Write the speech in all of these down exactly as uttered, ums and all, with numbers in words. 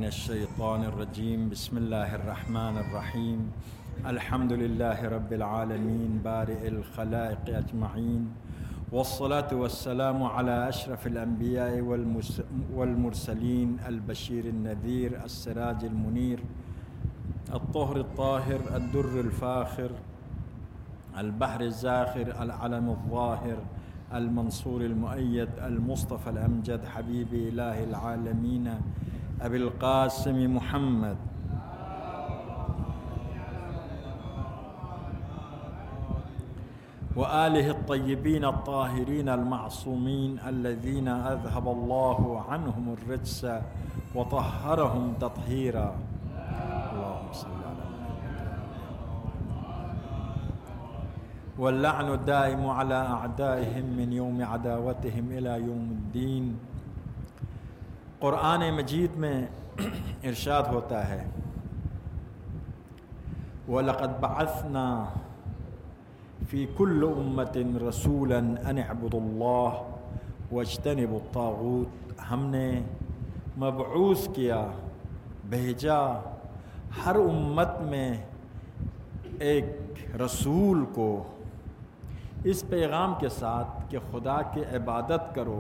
الشیطان الرجیم بسم اللہ الرحمن الرحیم الحمد للہ رب العالمین بارئ الخلائق اجمعین والصلاة والسلام علی اشرف الانبیاء والمرسلین البشیر النذیر السراج المنیر الطہر الطاہر الدر الفاخر البحر الزاخر العلم الظاہر المنصور المؤید المصطفى الامجد حبیب الہ العالمین ابی القاسم محمد وآلہ الطیبین الطاہرین المعصومین الذین اذهب اللہ عنہم الرجس وطہرہم تطہیرا اللہم صلی اللہ واللعن الدائم على اعدائهم من يوم عداوتهم الى يوم الدین۔ قرآن مجید میں ارشاد ہوتا ہے وَلَقَدْ بَعَثْنَا فِي كُلِّ أُمَّةٍ رَسُولًا أَنِ اعْبُدُوا اللَّهَ وَاجْتَنِبُوا الطَّاغُوتَ، ہم نے مبعوث کیا، بھیجا ہر امت میں ایک رسول کو اس پیغام کے ساتھ کہ خدا کی عبادت کرو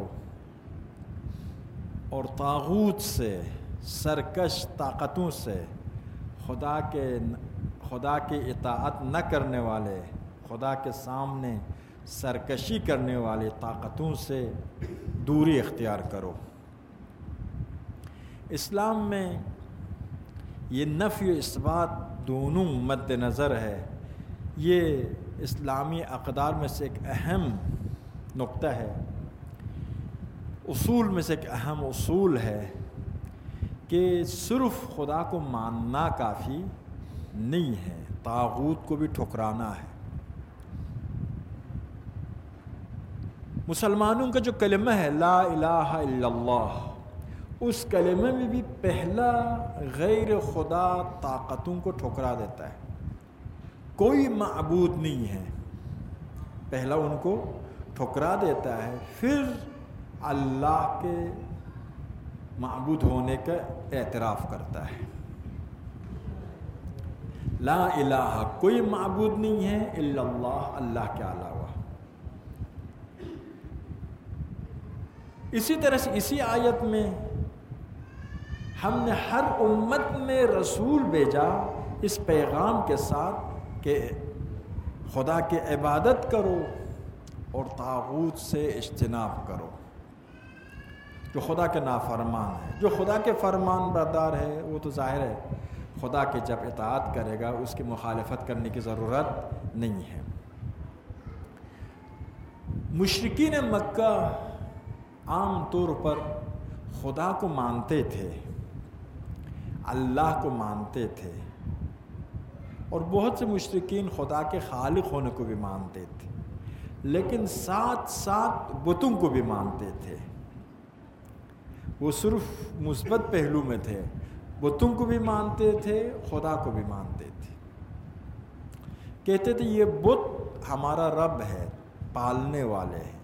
اور طاغوت سے، سرکش طاقتوں سے، خدا کے خدا کی اطاعت نہ کرنے والے، خدا کے سامنے سرکشی کرنے والے طاقتوں سے دوری اختیار کرو۔ اسلام میں یہ نفی و اثبات دونوں مد نظر ہے۔ یہ اسلامی اقدار میں سے ایک اہم نقطہ ہے، اصول میں سے ایک اہم اصول ہے کہ صرف خدا کو ماننا کافی نہیں ہے، طاغوت کو بھی ٹھکرانا ہے۔ مسلمانوں کا جو کلمہ ہے لا الہ الا اللہ، اس کلمہ میں بھی پہلا غیر خدا طاقتوں کو ٹھکرا دیتا ہے، کوئی معبود نہیں ہے، پہلا ان کو ٹھکرا دیتا ہے، پھر اللہ کے معبود ہونے کا اعتراف کرتا ہے۔ لا الہ، کوئی معبود نہیں ہے الا اللہ، اللہ کے علاوہ۔ اسی طرح سے اسی آیت میں ہم نے ہر امت میں رسول بھیجا اس پیغام کے ساتھ کہ خدا کی عبادت کرو اور طاغوت سے اجتناب کرو، جو خدا کے نافرمان ہے۔ جو خدا کے فرمان بردار ہے وہ تو ظاہر ہے خدا کے جب اطاعت کرے گا اس کی مخالفت کرنے کی ضرورت نہیں ہے۔ مشرکین مکہ عام طور پر خدا کو مانتے تھے، اللہ کو مانتے تھے، اور بہت سے مشرکین خدا کے خالق ہونے کو بھی مانتے تھے، لیکن ساتھ ساتھ بتوں کو بھی مانتے تھے۔ وہ صرف مثبت پہلو میں تھے، بتوں کو بھی مانتے تھے، خدا کو بھی مانتے تھے۔ کہتے تھے یہ بت ہمارا رب ہے، پالنے والے ہیں،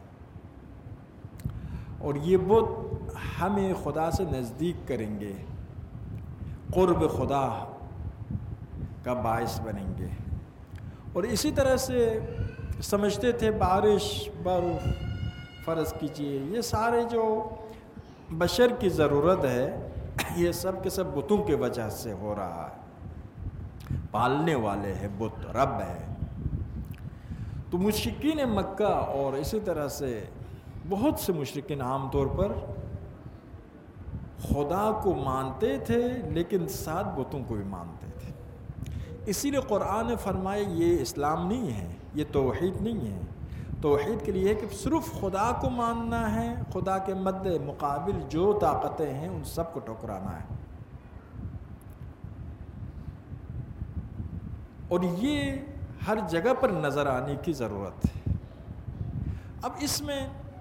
اور یہ بت ہمیں خدا سے نزدیک کریں گے، قرب خدا کا باعث بنیں گے۔ اور اسی طرح سے سمجھتے تھے بارش، برف فرض کیجیے، یہ سارے جو بشر کی ضرورت ہے یہ سب کے سب بتوں کی وجہ سے ہو رہا ہے، پالنے والے ہیں بت، رب ہے۔ تو مشرکین مکہ اور اسی طرح سے بہت سے مشرکین عام طور پر خدا کو مانتے تھے لیکن ساتھ بتوں کو بھی مانتے تھے۔ اسی لیے قرآن نے فرمایا یہ اسلام نہیں ہے، یہ توحید نہیں ہے۔ توحید کے لیے ہے کہ صرف خدا کو ماننا ہے، خدا کے مد مقابل جو طاقتیں ہیں ان سب کو ٹھکرانا ہے، اور یہ ہر جگہ پر نظر آنے کی ضرورت ہے۔ اب اس میں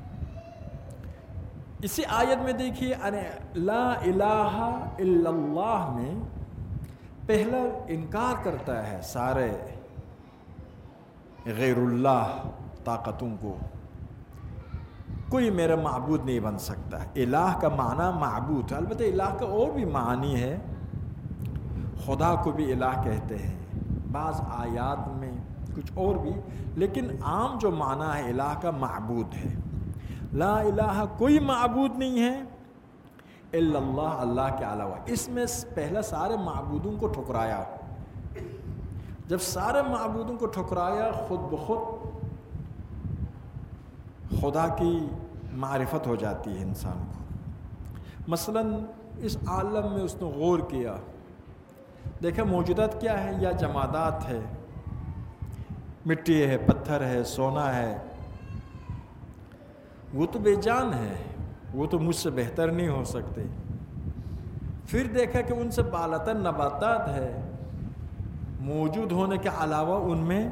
اسی آیت میں دیکھیے لا الہ الا اللہ میں پہلا انکار کرتا ہے سارے غیر اللہ طاقتوں کو، کوئی میرا معبود نہیں بن سکتا. الہ کا معنی معبود ہے. البتہ الہ کا اور بھی معنی ہے. خدا کو بھی الہ کہتے ہیں بعض آیات میں, کچھ اور بھی, لیکن عام جو معنی ہے الہ کا معبود ہے. لا الہ, کوئی معبود نہیں ہے الا اللہ, اللہ کے علاوہ. اس میں پہلا سارے معبودوں کو ٹھکرایا. جب سارے معبودوں کو ٹھکرایا, خود بخود خدا کی معرفت ہو جاتی ہے انسان کو. مثلا اس عالم میں اس نے غور کیا, دیکھا موجودات کیا ہے, یا جمادات ہے, مٹی ہے, پتھر ہے, سونا ہے, وہ تو بے جان ہے, وہ تو مجھ سے بہتر نہیں ہو سکتے. پھر دیکھا کہ ان سے بالاتر نباتات ہے, موجود ہونے کے علاوہ ان میں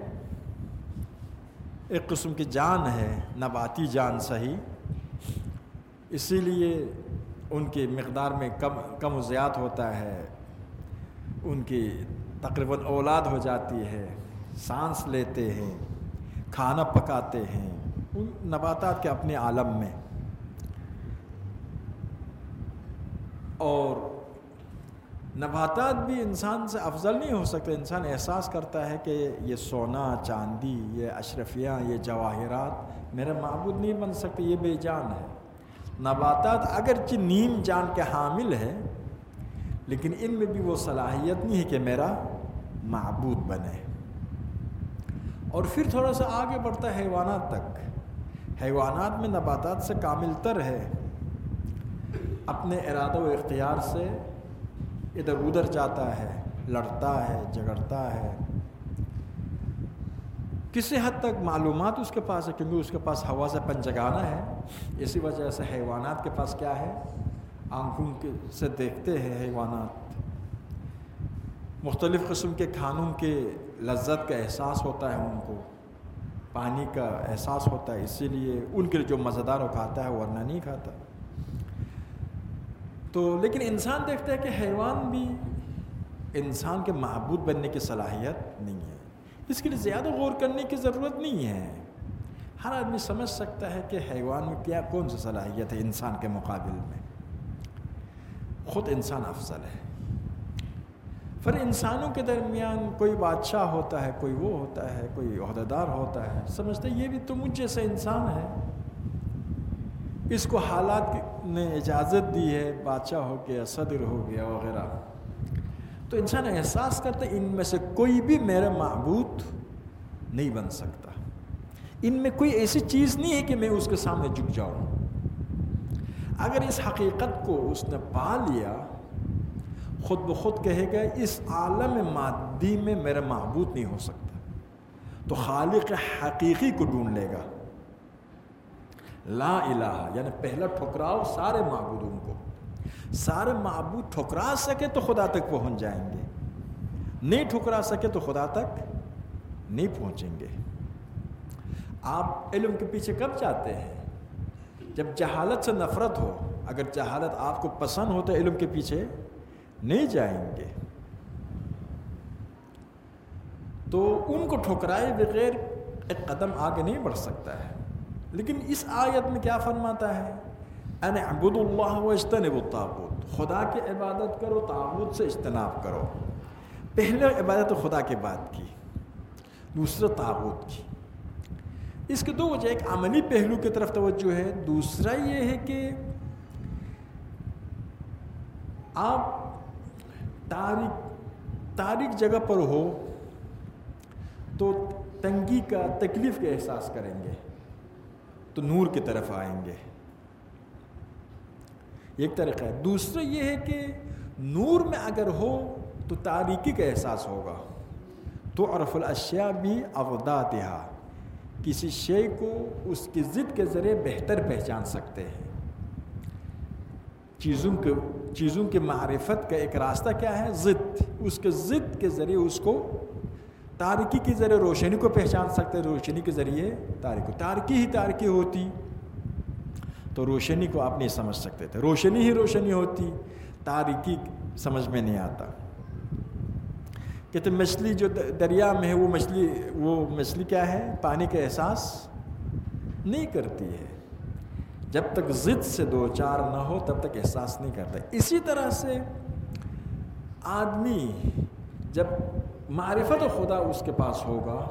ایک قسم کی جان ہے, نباتی جان صحیح, اسی لیے ان کی مقدار میں کم کم و زیاد ہوتا ہے, ان کی تقریباً اولاد ہو جاتی ہے, سانس لیتے ہیں, کھانا پکاتے ہیں ان نباتات کے اپنے عالم میں. اور نباتات بھی انسان سے افضل نہیں ہو سکتے. انسان احساس کرتا ہے کہ یہ سونا, چاندی, یہ اشرفیاں, یہ جواہرات میرا معبود نہیں بن سکتے, یہ بے جان ہے. نباتات اگرچہ نیم جان کے حامل ہے, لیکن ان میں بھی وہ صلاحیت نہیں ہے کہ میرا معبود بنے. اور پھر تھوڑا سا آگے بڑھتا ہے حیوانات تک. حیوانات میں نباتات سے کامل تر ہے, اپنے ارادہ و اختیار سے ادھر ادھر جاتا ہے, لڑتا ہے, جھگڑتا ہے. کسی حد تک معلومات اس کے پاس ہے کیونکہ اس کے پاس ہوا سے پنجگانہ ہے. اسی وجہ سے حیوانات کے پاس کیا ہے, آنکھوں کے سے دیکھتے ہیں حیوانات. مختلف قسم کے کھانوں کے لذت کا احساس ہوتا ہے ان کو, پانی کا احساس ہوتا ہے, اسی لیے ان کے جو مزیدار وہ کھاتا ہے ورنہ نہیں کھاتا. تو لیکن انسان دیکھتا ہے کہ حیوان بھی انسان کے معبود بننے کی صلاحیت نہیں ہے. اس کے لیے زیادہ غور کرنے کی ضرورت نہیں ہے. ہر آدمی سمجھ سکتا ہے کہ حیوان میں کیا کون سی صلاحیت ہے انسان کے مقابل میں. خود انسان افضل ہے. پھر انسانوں کے درمیان کوئی بادشاہ ہوتا ہے, کوئی وہ ہوتا ہے, کوئی عہدیدار ہوتا ہے, سمجھتے یہ بھی تو مجھ جیسا انسان ہے, اس کو حالات نے اجازت دی ہے, بادشاہ ہو گیا, صدر ہو گیا وغیرہ. تو انسان احساس کرتا ہے ان میں سے کوئی بھی میرا معبود نہیں بن سکتا. ان میں کوئی ایسی چیز نہیں ہے کہ میں اس کے سامنے جھک جاؤں. اگر اس حقیقت کو اس نے پا لیا, خود بخود کہے گا اس عالم مادی میں میرا معبود نہیں ہو سکتا, تو خالق حقیقی کو ڈھونڈ لے گا. لا الہ یعنی پہلا ٹھکراؤ سارے معبودوں کو. سارے معبود ٹھکرا سکے تو خدا تک پہنچ جائیں گے, نہیں ٹھکرا سکے تو خدا تک نہیں پہنچیں گے. آپ علم کے پیچھے کب جاتے ہیں؟ جب جہالت سے نفرت ہو. اگر جہالت آپ کو پسند ہو تو علم کے پیچھے نہیں جائیں گے. تو ان کو ٹھکرائے بغیر ایک قدم آگے نہیں بڑھ سکتا ہے. لیکن اس آیت میں کیا فرماتا ہے؟ ان اعبدوا اللہ واجتنبوا الطاغوت, خدا کی عبادت کرو, طاغوت سے اجتناب کرو. پہلے عبادت خدا کی بات کی, دوسرا طاغوت کی. اس کے دو وجہ, ایک عملی پہلو کی طرف توجہ ہے, دوسرا یہ ہے کہ آپ تاریک تاریک جگہ پر ہو تو تنگی کا, تکلیف کا احساس کریں گے, تو نور کی طرف آئیں گے. ایک طریقہ ہے. دوسرا یہ ہے کہ نور میں اگر ہو تو تاریکی کا احساس ہوگا. تعرف الاشیاء باضدادها, کسی شے کو اس کی ضد کے ذریعے بہتر پہچان سکتے ہیں. چیزوں کے چیزوں کی معرفت کا ایک راستہ کیا ہے؟ ضد. اس کے ضد کے ذریعے اس کو, تاریکی کے ذریعے روشنی کو پہچان سکتے ہیں, روشنی کے ذریعے تاریکی. تاریکی ہی تاریکی ہوتی تو روشنی کو آپ نہیں سمجھ سکتے تھے. روشنی ہی روشنی ہوتی, تاریکی سمجھ میں نہیں آتا. کہتے مچھلی جو دریا میں ہے وہ مچھلی وہ مچھلی کیا ہے؟ پانی کا احساس نہیں کرتی ہے. جب تک ضد سے دو چار نہ ہو تب تک احساس نہیں کرتا. اسی طرح سے آدمی جب معرفت خدا اس کے پاس ہوگا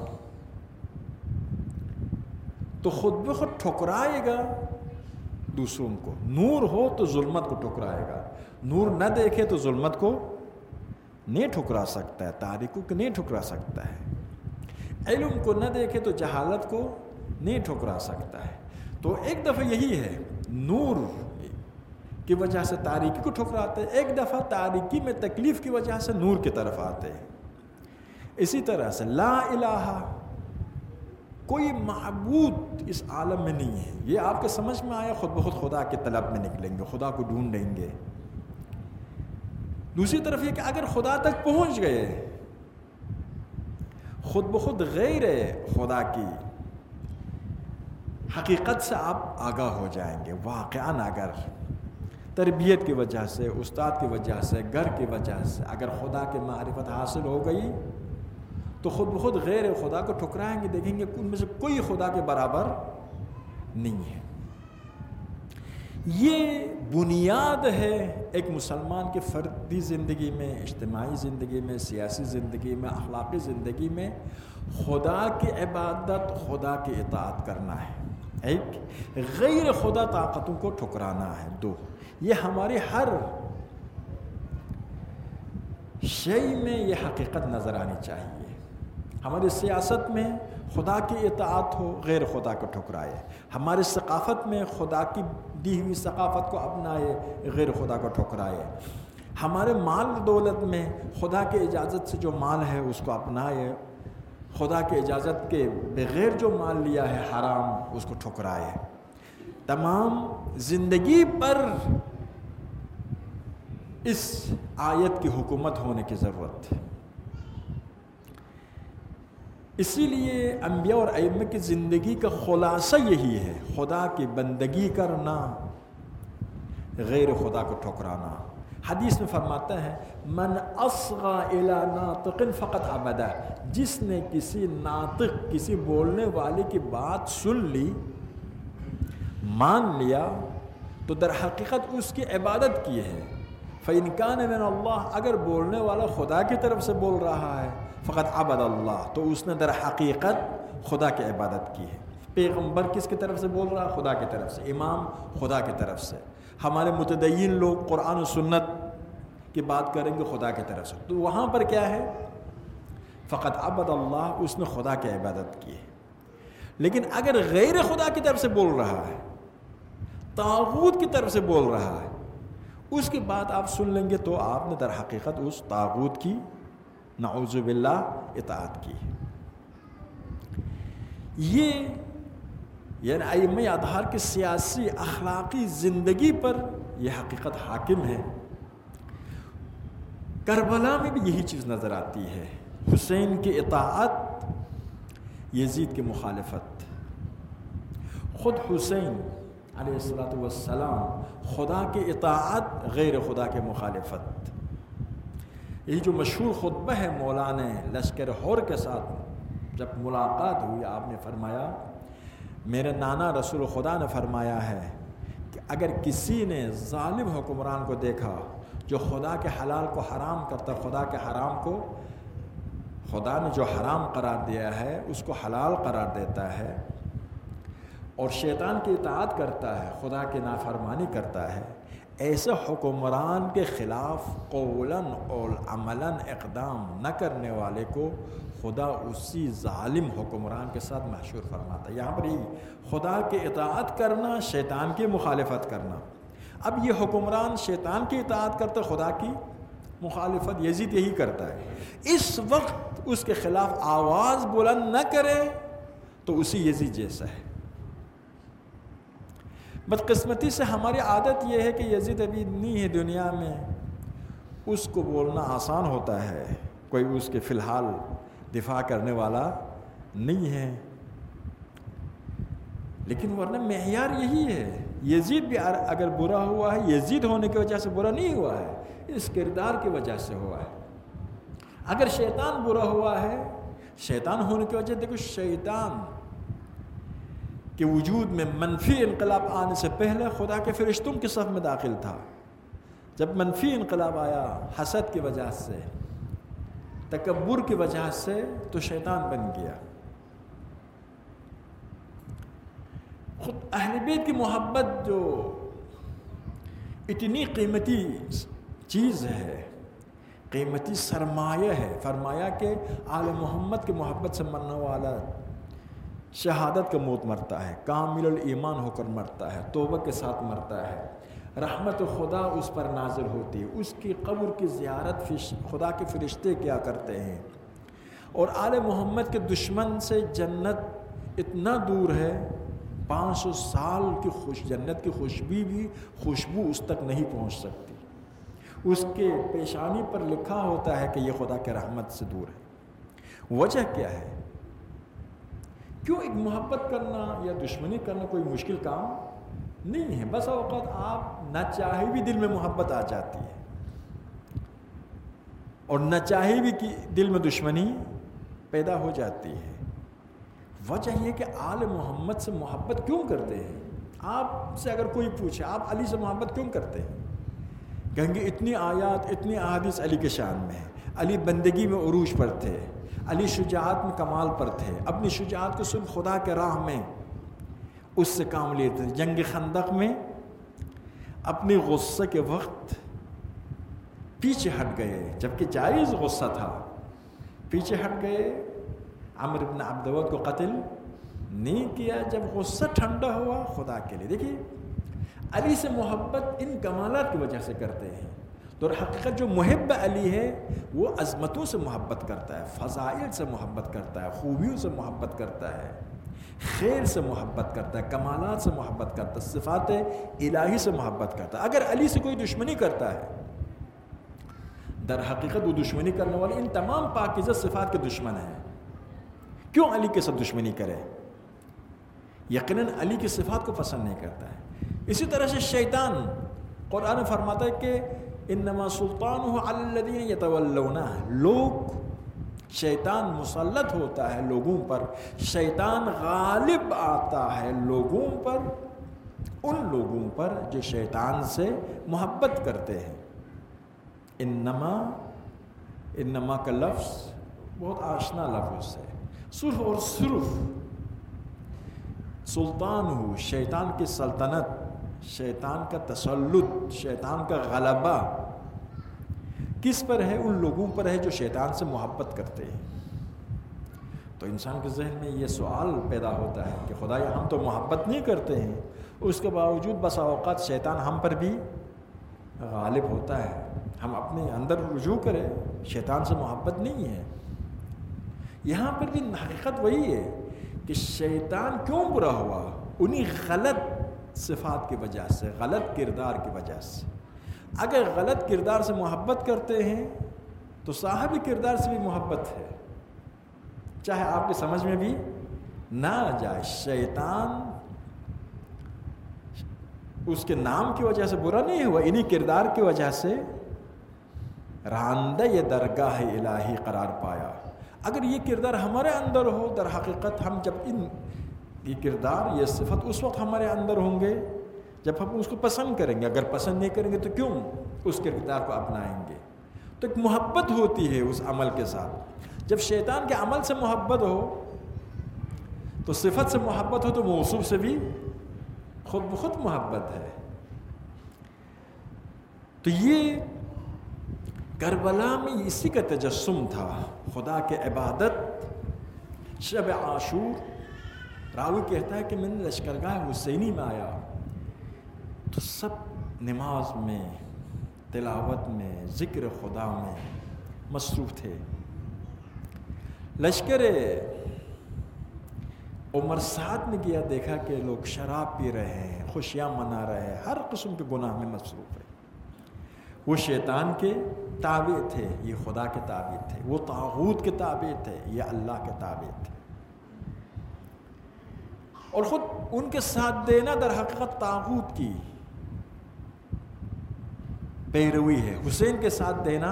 تو خود بخود ٹھکرائے گا دوسروں کو. نور ہو تو ظلمت کو ٹھکرائے گا. نور نہ دیکھے تو ظلمت کو نہیں ٹھکرا سکتا ہے, تاریکی کو نہیں ٹھکرا سکتا ہے. علم کو نہ دیکھے تو جہالت کو نہیں ٹھکرا سکتا ہے. تو ایک دفعہ یہی ہے, نور کی وجہ سے تاریکی کو ٹھکراتے ہیں, ایک دفعہ تاریکی میں تکلیف کی وجہ سے نور کی طرف آتے ہیں. اسی طرح سے لا الہ, کوئی معبود اس عالم میں نہیں ہے. یہ آپ کے سمجھ میں آیا, خود بخود خدا کے طلب میں نکلیں گے, خدا کو ڈھونڈیں گے. دوسری طرف یہ کہ اگر خدا تک پہنچ گئے خود بخود غیر خدا کی حقیقت سے آپ آگاہ ہو جائیں گے. واقعاً اگر تربیت کی وجہ سے, استاد کی وجہ سے, گھر کی وجہ سے اگر خدا کی معرفت حاصل ہو گئی تو خود بخود غیر خدا کو ٹھکرائیں گے, دیکھیں گے ان میں سے کوئی خدا کے برابر نہیں ہے. یہ بنیاد ہے ایک مسلمان کے فردی زندگی میں, اجتماعی زندگی میں, سیاسی زندگی میں, اخلاقی زندگی میں. خدا کی عبادت, خدا کی اطاعت کرنا ہے. ایک غیر خدا طاقتوں کو ٹھکرانا ہے. دو, یہ ہماری ہر شے میں یہ حقیقت نظر آنی چاہیے. ہماری سیاست میں خدا کی اطاعت ہو, غیر خدا کو ٹھکرائے. ہماری ثقافت میں خدا کی دی ہوئی ثقافت کو اپنائے, غیر خدا کو ٹھکرائے. ہمارے مال دولت میں خدا کی اجازت سے جو مال ہے اس کو اپنائے, خدا کی اجازت کے بغیر جو مال لیا ہے حرام اس کو ٹھکرائے. تمام زندگی پر اس آیت کی حکومت ہونے کی ضرورت ہے. اسی لیے انبیاء اور ائمہ کی زندگی کا خلاصہ یہی ہے, خدا کی بندگی کرنا, غیر خدا کو ٹھکرانا. حدیث میں فرماتا ہے من اصغى الى ناطق فقط عبدہ, جس نے کسی ناطق, کسی بولنے والے کی بات سن لی, مان لیا, تو در حقیقت اس کی عبادت کی ہے. فإن كان من اللہ, اگر بولنے والا خدا کی طرف سے بول رہا ہے, فقط عبد اللہ, تو اس نے در حقیقت خدا کی عبادت کی ہے. پیغمبر کس کی طرف سے بول رہا ہے؟ خدا کی طرف سے. امام خدا کی طرف سے. ہمارے متدین لوگ قرآن و سنت کی بات کریں گے خدا کی طرف سے. تو وہاں پر کیا ہے؟ فقط عبد اللہ, اس نے خدا کی عبادت کی ہے. لیکن اگر غیر خدا کی طرف سے بول رہا ہے, طاغوت کی طرف سے بول رہا ہے, اس کی بات آپ سن لیں گے تو آپ نے در حقیقت اس طاغوت کی, نعوذ باللہ, اطاعت کی. یہ یعنی ائمہ اطہار کی سیاسی اخلاقی زندگی پر یہ حقیقت حاکم ہے. کربلا میں بھی یہی چیز نظر آتی ہے. حسین کی اطاعت, یزید کی مخالفت. خود حسین علیہ الصلوۃ والسلام خدا کی اطاعت, غیر خدا کے مخالفت. یہ جو مشہور خطبہ ہے مولانا لشکر ہور کے ساتھ جب ملاقات ہوئی, آپ نے فرمایا میرے نانا رسول خدا نے فرمایا ہے کہ اگر کسی نے ظالم حکمران کو دیکھا جو خدا کے حلال کو حرام کرتا, خدا کے حرام کو خدا نے جو حرام قرار دیا ہے اس کو حلال قرار دیتا ہے, اور شیطان کی اطاعت کرتا ہے, خدا کی نافرمانی کرتا ہے, ایسے حکمران کے خلاف قولاً اور عملاً اقدام نہ کرنے والے کو خدا اسی ظالم حکمران کے ساتھ محشور فرماتا ہے. یہاں پر ہی خدا کی اطاعت کرنا, شیطان کی مخالفت کرنا. اب یہ حکمران شیطان کی اطاعت کرتا, خدا کی مخالفت یزید یہی کرتا ہے. اس وقت اس کے خلاف آواز بلند نہ کرے تو اسی یزید جیسا ہے. بدقسمتی سے ہماری عادت یہ ہے کہ یزید ابھی نہیں ہے دنیا میں, اس کو بولنا آسان ہوتا ہے, کوئی اس کے فی الحال دفاع کرنے والا نہیں ہے. لیکن ورنہ معیار یہی ہے. یزید بھی اگر برا ہوا ہے, یزید ہونے کی وجہ سے برا نہیں ہوا ہے, اس کردار کی وجہ سے ہوا ہے. اگر شیطان برا ہوا ہے, شیطان ہونے کی وجہ, دیکھو شیطان کہ وجود میں منفی انقلاب آنے سے پہلے خدا کے فرشتوں کے صف میں داخل تھا. جب منفی انقلاب آیا حسد کی وجہ سے، تکبر کی وجہ سے، تو شیطان بن گیا. خود اہل بیت کی محبت جو اتنی قیمتی چیز ہے، قیمتی سرمایہ ہے، فرمایا کہ آل محمد کی محبت سے مرنے والا شہادت کا موت مرتا ہے، کامل الایمان ہو کر مرتا ہے، توبہ کے ساتھ مرتا ہے، رحمت خدا اس پر نازل ہوتی ہے، اس کی قبر کی زیارت خدا کے فرشتے کیا کرتے ہیں. اور آل محمد کے دشمن سے جنت اتنا دور ہے، پانچ سو سال کی خوش جنت کی خوشبو بھی خوشبو اس تک نہیں پہنچ سکتی. اس کے پیشانی پر لکھا ہوتا ہے کہ یہ خدا کے رحمت سے دور ہے. وجہ کیا ہے؟ کیوں ایک محبت کرنا یا دشمنی کرنا کوئی مشکل کام نہیں ہے. بس اوقات آپ نہ چاہے بھی دل میں محبت آ جاتی ہے اور نہ چاہے بھی کہ دل میں دشمنی پیدا ہو جاتی ہے. وجہ یہ کہ آل محمد سے محبت کیوں کرتے ہیں؟ آپ سے اگر کوئی پوچھے آپ علی سے محبت کیوں کرتے ہیں، کہیں گے اتنی آیات اتنی احادیث علی کے شان میں ہے، علی بندگی میں عروج پر تھے، علی شجاعت میں کمال پر تھے، اپنی شجاعت کو صرف خدا کے راہ میں اس سے کام لیتے تھے. جنگ خندق میں اپنی غصے کے وقت پیچھے ہٹ گئے، جبکہ جائز غصہ تھا، پیچھے ہٹ گئے. عمرو بن عبد ود کو قتل نہیں کیا، جب غصہ ٹھنڈا ہوا خدا کے لیے. دیکھیے علی سے محبت ان کمالات کی وجہ سے کرتے ہیں. تو حقیقت جو محب علی ہے وہ عظمتوں سے محبت کرتا ہے، فضائل سے محبت کرتا ہے، خوبیوں سے محبت کرتا ہے، خیر سے محبت کرتا ہے، کمالات سے محبت کرتا ہے، صفات الہی سے محبت کرتا ہے. اگر علی سے کوئی دشمنی کرتا ہے، در حقیقت وہ دشمنی کرنے والے ان تمام پاکیزہ صفات کے دشمن ہیں. کیوں علی کے ساتھ دشمنی کرے؟ یقیناً علی کی صفات کو پسند نہیں کرتا ہے. اسی طرح سے شیطان، قرآن فرماتا ہے کہ انما سلطانہ علی الذین یتولونہ، لوگ شیطان مسلط ہوتا ہے لوگوں پر، شیطان غالب آتا ہے لوگوں پر، ان لوگوں پر جو شیطان سے محبت کرتے ہیں. انما انما کا لفظ بہت آشنا لفظ ہے. صرف اور صرف سلطان ہو، شیطان کی سلطنت، شیطان کا تسلط، شیطان کا غلبہ کس پر ہے؟ ان لوگوں پر ہے جو شیطان سے محبت کرتے ہیں. تو انسان کے ذہن میں یہ سوال پیدا ہوتا ہے کہ خدایا ہم تو محبت نہیں کرتے ہیں، اس کے باوجود بسا اوقات شیطان ہم پر بھی غالب ہوتا ہے. ہم اپنے اندر رجوع کریں، شیطان سے محبت نہیں ہے. یہاں پر بھی حقیقت وہی ہے کہ شیطان کیوں برا ہوا؟ انہی غلط صفات کی وجہ سے، غلط کردار کی وجہ سے. اگر غلط کردار سے محبت کرتے ہیں تو صاحب کردار سے بھی محبت ہے، چاہے آپ کی سمجھ میں بھی نہ آ جائے. شیطان اس کے نام کی وجہ سے برا نہیں ہوا، انہی کردار کی وجہ سے راندہ یہ درگاہ الہی قرار پایا. اگر یہ کردار ہمارے اندر ہو، در حقیقت ہم جب ان یہ کردار یہ صفت اس وقت ہمارے اندر ہوں گے جب ہم اس کو پسند کریں گے. اگر پسند نہیں کریں گے تو کیوں اس کردار کو اپنائیں گے؟ تو ایک محبت ہوتی ہے اس عمل کے ساتھ. جب شیطان کے عمل سے محبت ہو تو صفت سے محبت ہو تو موصوف سے بھی خود بخود محبت ہے. تو یہ کربلا میں اسی کا تجسم تھا، خدا کے عبادت. شب عاشور راوی کہتا ہے کہ میں نے لشکرگاہ حسینی میں آیا تو سب نماز میں، تلاوت میں، ذکر خدا میں مصروف تھے. لشکر عمر سعد میں گیا، دیکھا کہ لوگ شراب پی رہے ہیں، خوشیاں منا رہے ہیں، ہر قسم کے گناہ میں مصروف ہیں. وہ شیطان کے تابع تھے، یہ خدا کے تابع تھے. وہ طاغوت کے تابع تھے، یہ اللہ کے تابع تھے. اور خود ان کے ساتھ دینا در حقیقت طاغوت کی پیروی ہے. حسین کے ساتھ دینا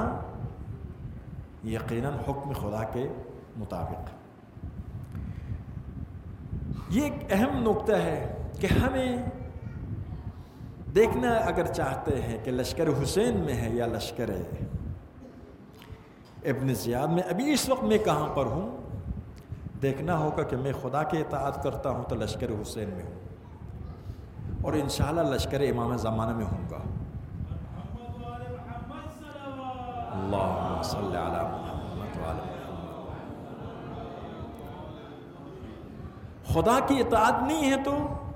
یقیناً حکم خدا کے مطابق. یہ ایک اہم نقطہ ہے کہ ہمیں دیکھنا اگر چاہتے ہیں کہ لشکر حسین میں ہے یا لشکر ابن زیاد میں، ابھی اس وقت میں کہاں پر ہوں، دیکھنا ہوگا کہ میں خدا کی اطاعت کرتا ہوں تو لشکر حسین میں ہوں، اور انشاءاللہ لشکر امام زمانہ میں ہوں گا۔ اللہم صلی علی محمد وعلی محمد۔ خدا کی اطاعت نہیں ہے تو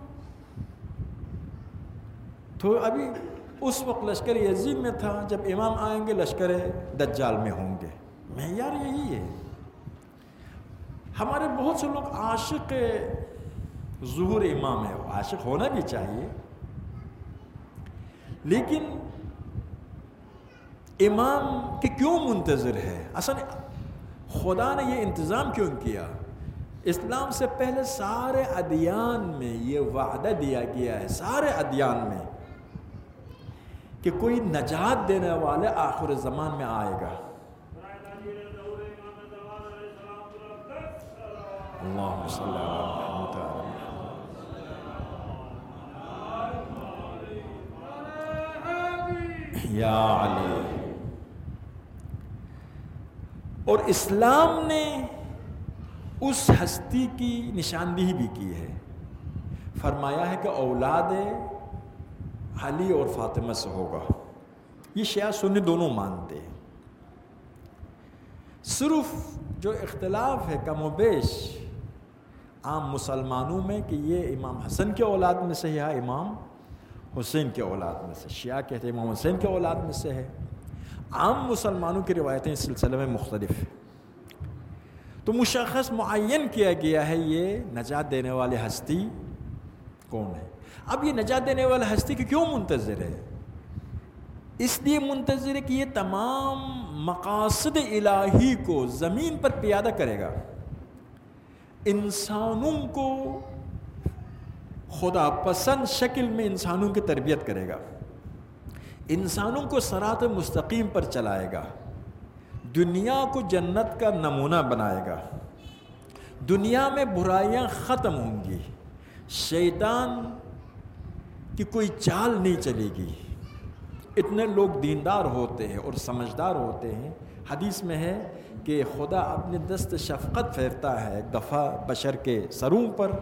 تو ابھی اس وقت لشکر یزید میں تھا، جب امام آئیں گے لشکر دجال میں ہوں گے۔ معیار یہی ہے۔ ہمارے بہت سے لوگ عاشق ظہور امام ہے، عاشق ہونا بھی چاہیے، لیکن امام کے کیوں منتظر ہے؟ اصل خدا نے یہ انتظام کیوں کیا؟ اسلام سے پہلے سارے ادیان میں یہ وعدہ دیا گیا ہے، سارے ادیان میں، کہ کوئی نجات دینے والے آخر زمان میں آئے گا۔ اللہم صلی علی محمد وعلی محمد۔ یا علی۔ اور اسلام نے اس ہستی کی نشاندہی بھی کی ہے، فرمایا ہے کہ اولاد علی اور فاطمہ سے ہوگا۔ یہ شیعہ سنی دونوں مانتے ہیں، صرف جو اختلاف ہے کم و بیش عام مسلمانوں میں کہ یہ امام حسن کے اولاد میں سے ہے یا امام حسین کے اولاد میں سے۔ شیعہ کہتے ہیں امام حسین کے اولاد میں سے ہے، عام مسلمانوں کی روایتیں اس سلسلے میں مختلف ہیں۔ تو مشخص معین کیا گیا ہے یہ نجات دینے والی ہستی کون ہے۔ اب یہ نجات دینے والی ہستی کی کیوں منتظر ہے؟ اس لیے منتظر ہے کہ یہ تمام مقاصد الہی کو زمین پر پیادہ کرے گا، انسانوں کو خدا پسند شکل میں انسانوں کی تربیت کرے گا، انسانوں کو صراط مستقیم پر چلائے گا، دنیا کو جنت کا نمونہ بنائے گا، دنیا میں برائیاں ختم ہوں گی، شیطان کی کوئی چال نہیں چلے گی۔ اتنے لوگ دیندار ہوتے ہیں اور سمجھدار ہوتے ہیں، حدیث میں ہے کہ خدا اپنے دست شفقت پھیرتا ہے ایک دفعہ بشر کے سروں پر،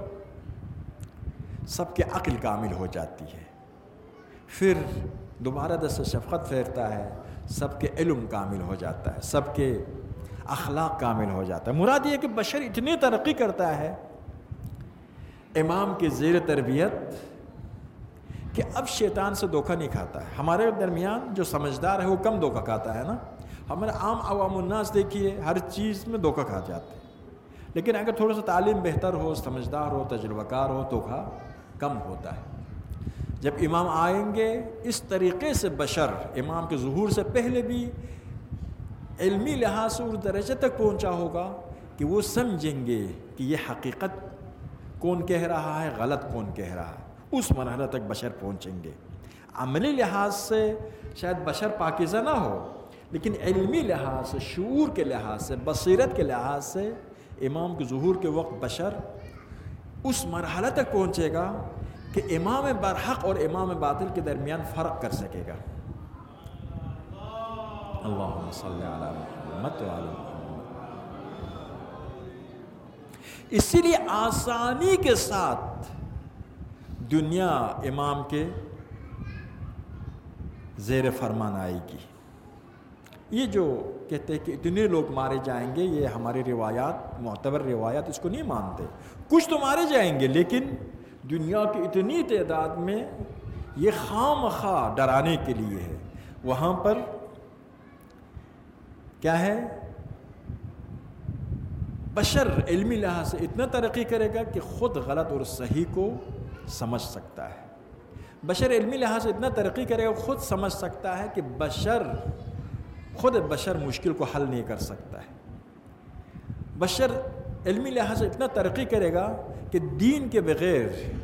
سب کے عقل کامل ہو جاتی ہے، پھر دوبارہ دست شفقت پھیرتا ہے، سب کے علم کامل ہو جاتا ہے، سب کے اخلاق کامل ہو جاتا ہے۔ مراد یہ کہ بشر اتنی ترقی کرتا ہے امام کے زیر تربیت کہ اب شیطان سے دھوکہ نہیں کھاتا ہے۔ ہمارے درمیان جو سمجھدار ہے وہ کم دھوکہ کھاتا ہے نا، ہمارے عام عوام الناس دیکھیے ہر چیز میں دھوکہ کھا جاتے ہیں، لیکن اگر تھوڑا سا تعلیم بہتر ہو، سمجھدار ہو، تجربہ کار ہو، دھوکہ کم ہوتا ہے۔ جب امام آئیں گے اس طریقے سے بشر امام کے ظہور سے پہلے بھی علمی لحاظ سے اس درجے تک پہنچا ہوگا کہ وہ سمجھیں گے کہ یہ حقیقت کون کہہ رہا ہے، غلط کون کہہ رہا ہے، اس مرحلہ تک بشر پہنچیں گے۔ عملی لحاظ سے شاید بشر پاکیزہ نہ ہو، لیکن علمی لحاظ سے، شعور کے لحاظ سے، بصیرت کے لحاظ سے امام کے ظہور کے وقت بشر اس مرحلہ تک پہنچے گا کہ امام برحق اور امام باطل کے درمیان فرق کر سکے گا۔ اللہم صلی علی محمد وعلی محمد۔ اسی لیے آسانی کے ساتھ دنیا امام کے زیر فرمان آئے گی۔ یہ جو کہتے ہیں کہ اتنے لوگ مارے جائیں گے، یہ ہماری روایات، معتبر روایات اس کو نہیں مانتے۔ کچھ تو مارے جائیں گے، لیکن دنیا کی اتنی تعداد میں یہ خام خواہ ڈرانے کے لیے ہے۔ وہاں پر کیا ہے، بشر علمی لحاظ سے اتنا ترقی کرے گا کہ خود غلط اور صحیح کو سمجھ سکتا ہے۔ بشر علمی لحاظ سے اتنا ترقی کرے گا، خود سمجھ سکتا ہے کہ بشر خود بشر مشکل کو حل نہیں کر سکتا ہے۔ بشر علمی لحاظ سے اتنا ترقی کرے گا کہ دین کے بغیر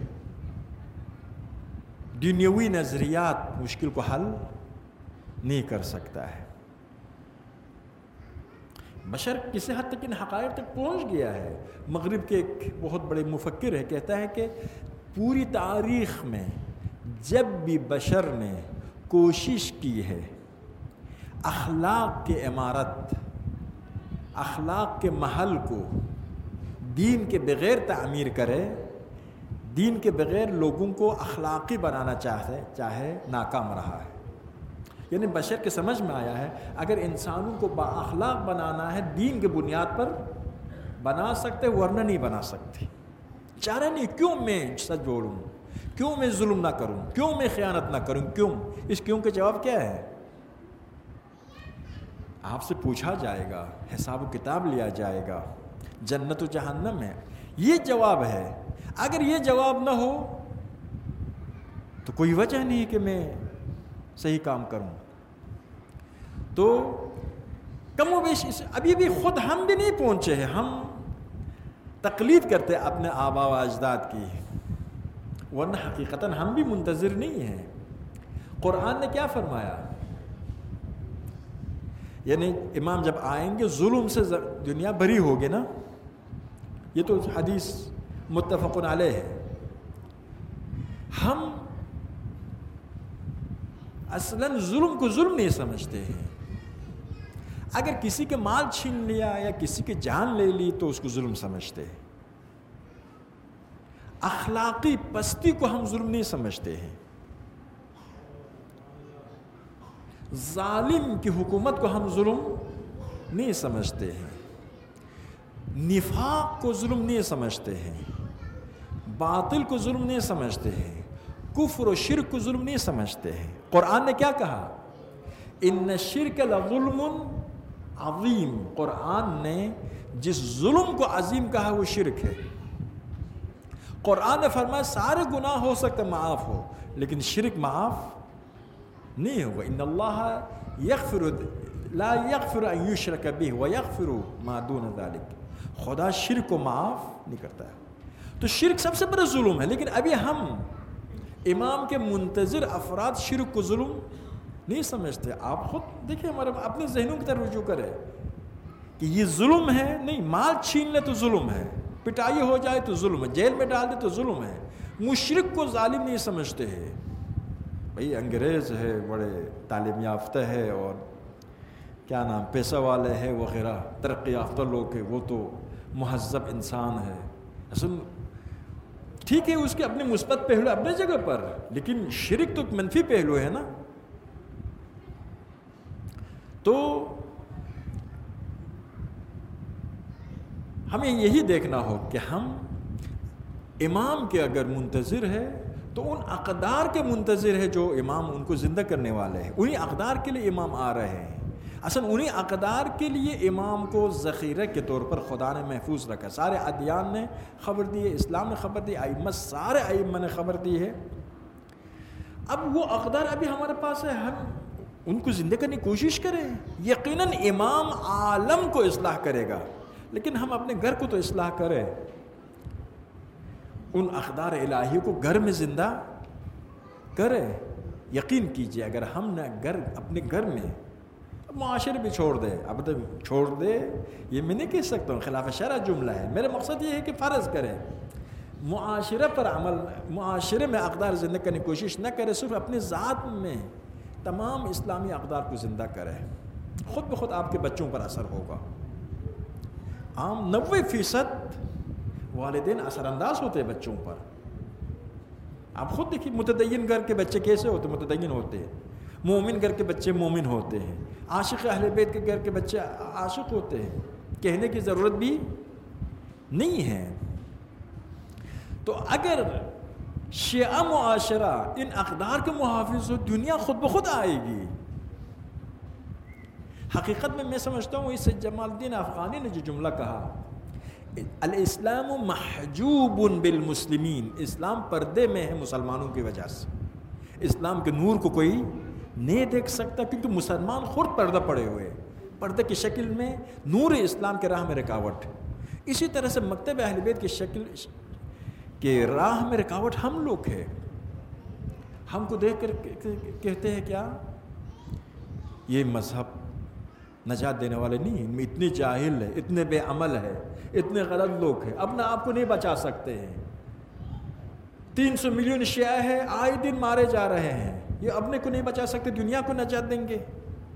دنیاوی نظریات مشکل کو حل نہیں کر سکتا ہے۔ بشر کسی حد تک ان حقائق تک پہنچ گیا ہے. مغرب کے ایک بہت بڑے مفکر ہے، کہتا ہے کہ پوری تاریخ میں جب بھی بشر نے کوشش کی ہے اخلاق کی عمارت، اخلاق کے محل کو دین کے بغیر تعمیر کرے، دین کے بغیر لوگوں کو اخلاقی بنانا چاہے چاہے ناکام رہا ہے. یعنی بشر کے سمجھ میں آیا ہے اگر انسانوں کو با اخلاق بنانا ہے دین کے بنیاد پر بنا سکتے، ورنہ نہیں بنا سکتے. چارہ نہیں، کیوں میں سچ بولوں، کیوں میں ظلم نہ کروں، کیوں میں خیانت نہ کروں، کیوں؟ اس کیوں کا جواب کیا ہے؟ آپ سے پوچھا جائے گا، حساب و کتاب لیا جائے گا، جنت و جہنم ہے. یہ جواب ہے. اگر یہ جواب نہ ہو تو کوئی وجہ نہیں کہ میں صحیح کام کروں. تو کم و بیش ابھی بھی خود ہم بھی نہیں پہنچے ہیں. ہم تقلید کرتے اپنے آبا و اجداد کی، ورنہ حقیقتاً ہم بھی منتظر نہیں ہیں. قرآن نے کیا فرمایا؟ یعنی امام جب آئیں گے ظلم سے دنیا بری ہوگی نا، یہ تو حدیث متفق علیہ ہے. ہم اصلاً ظلم کو ظلم نہیں سمجھتے ہیں. اگر کسی کے مال چھین لیا یا کسی کی جان لے لی تو اس کو ظلم سمجھتے ہیں. اخلاقی پستی کو ہم ظلم نہیں سمجھتے ہیں. ظالم کی حکومت کو ہم ظلم نہیں سمجھتے ہیں. نفاق کو ظلم نہیں سمجھتے ہیں. باطل کو ظلم نہیں سمجھتے ہیں. کفر و شرک کو ظلم نہیں سمجھتے ہیں. قرآن نے کیا کہا؟ ان الشرک لظلم عظیم. قرآن نے جس ظلم کو عظیم کہا وہ شرک ہے. قرآن نے فرمایا سارے گناہ ہو سکتے معاف ہو، لیکن شرک معاف نہیں ہوگا. ان اللہ یغفر لا یغفر ان یشرک بہ ویغفر ما دون ذلک. خدا شرک کو معاف نہیں کرتا ہے. تو شرک سب سے بڑا ظلم ہے. لیکن ابھی ہم امام کے منتظر افراد شرک کو ظلم نہیں سمجھتے. آپ خود دیکھیں، ہمارے اپنے ذہنوں کی طرف رجوع کریں کہ یہ ظلم ہے. نہیں، مال چھین لے تو ظلم ہے، پٹائی ہو جائے تو ظلم ہے، جیل میں ڈال دے تو ظلم ہے. مشرک کو ظالم نہیں سمجھتے ہیں. بھئی انگریز ہے، بڑے تعلیم یافتہ ہے اور کیا نام پیسہ والے ہے وغیرہ، ترقی یافتہ لوگ ہیں، وہ تو مہذب انسان ہے. اصل ٹھیک ہے، اس کے اپنے مثبت پہلو اپنے جگہ پر، لیکن شرک تو منفی پہلو ہے نا. تو ہمیں یہی دیکھنا ہو کہ ہم امام کے اگر منتظر ہے تو ان اقدار کے منتظر ہے جو امام ان کو زندہ کرنے والے ہیں. انہی اقدار کے لیے امام آ رہے ہیں. اصل انہی اقدار کے لیے امام کو ذخیرہ کے طور پر خدا نے محفوظ رکھا. سارے ادیان نے خبر دی ہے، اسلام نے خبر دی، ائمہ سارے ائمہ نے خبر دی ہے. اب وہ اقدار ابھی ہمارے پاس ہے، ہم ان کو زندہ کرنے کی کوشش کریں. یقیناً امام عالم کو اصلاح کرے گا، لیکن ہم اپنے گھر کو تو اصلاح کریں. ان اقدار الہی کو گھر میں زندہ کریں. یقین کیجئے اگر ہم نے گھر اپنے گھر میں، معاشرے بھی چھوڑ دے، اب تو چھوڑ دے یہ میں نہیں کہہ سکتا ہوں، خلاف شرع جملہ ہے. میرا مقصد یہ ہے کہ فرض کریں، معاشرے پر عمل، معاشرے میں اقدار زندہ کرنے کی کوشش نہ کرے، صرف اپنے ذات میں تمام اسلامی اقدار کو زندہ کرے. خود بخود آپ کے بچوں پر اثر ہوگا. عام نوے فیصد والدین اثر انداز ہوتے ہیں بچوں پر. آپ خود دیکھیے متدین گھر کے بچے کیسے ہوتے ہیں، متدین ہوتے ہیں. مومن گھر کے بچے مومن ہوتے ہیں. عاشق اہل بیت کے گھر کے بچے عاشق ہوتے ہیں. کہنے کی ضرورت بھی نہیں ہے. تو اگر شیعہ معاشرہ ان اقدار کے محافظ ہو، دنیا خود بخود آئے گی. حقیقت میں میں سمجھتا ہوں اس سے جمال الدین افغانی نے جو جملہ کہا، الاسلام محجوب بالمسلمین، اسلام پردے میں ہے مسلمانوں کی وجہ سے. اسلام کے نور کو کوئی نہیں دیکھ سکتا کیونکہ مسلمان خود پردہ پڑے ہوئے، پردے کی شکل میں نور اسلام کے راہ میں رکاوٹ. اسی طرح سے مکتب اہل بیت کی شکل کے راہ میں رکاوٹ ہم لوگ ہیں. ہم کو دیکھ کر کہتے ہیں کیا یہ مذہب نجات دینے والے نہیں، ان میں اتنے جاہل ہے، اتنے بے عمل ہے، اتنے غلط لوگ ہیں، اپنا آپ کو نہیں بچا سکتے ہیں۔ تین سو ملین شیعہ ہے، آئے دن مارے جا رہے ہیں، یہ اپنے کو نہیں بچا سکتے، دنیا کو نجات دیں گے؟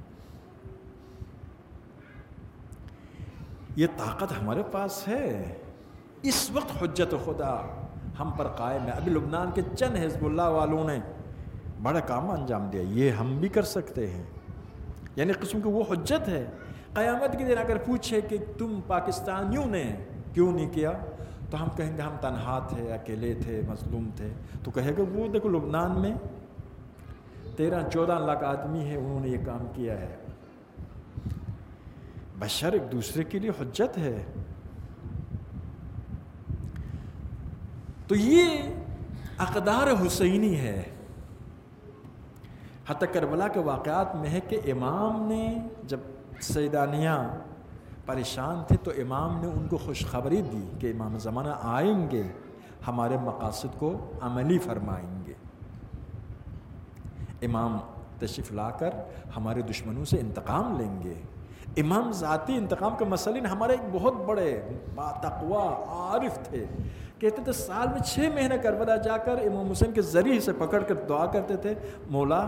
یہ طاقت ہمارے پاس ہے۔ اس وقت حجت خدا ہم پر قائم ہے۔ ابھی لبنان کے چند حزب اللہ والوں نے بڑا کام انجام دیا، یہ ہم بھی کر سکتے ہیں۔ یعنی قسم کی وہ حجت ہے، قیامت کے دن اگر پوچھے کہ تم پاکستانیوں نے کیوں نہیں کیا، تو ہم کہیں گے ہم تنہا تھے، اکیلے تھے، مظلوم تھے، تو کہے گا وہ دیکھو لبنان میں تیرہ چودہ لاکھ آدمی ہے، انہوں نے یہ کام کیا ہے۔ بشر ایک دوسرے کے لیے حجت ہے۔ تو یہ اقدار حسینی ہے۔ حتیٰ کربلا کے واقعات میں ہے کہ امام نے جب سیدانیاں پریشان تھے تو امام نے ان کو خوشخبری دی کہ امام زمانہ آئیں گے، ہمارے مقاصد کو عملی فرمائیں گے، امام تشریف لا کر ہمارے دشمنوں سے انتقام لیں گے۔ امام ذاتی انتقام کے مسئلے ہمارے ایک بہت بڑے تقوی عارف تھے، کہتے تھے سال میں چھ مہینے کربلا جا کر امام حسین کے ذریعے سے پکڑ کر دعا کرتے تھے، مولا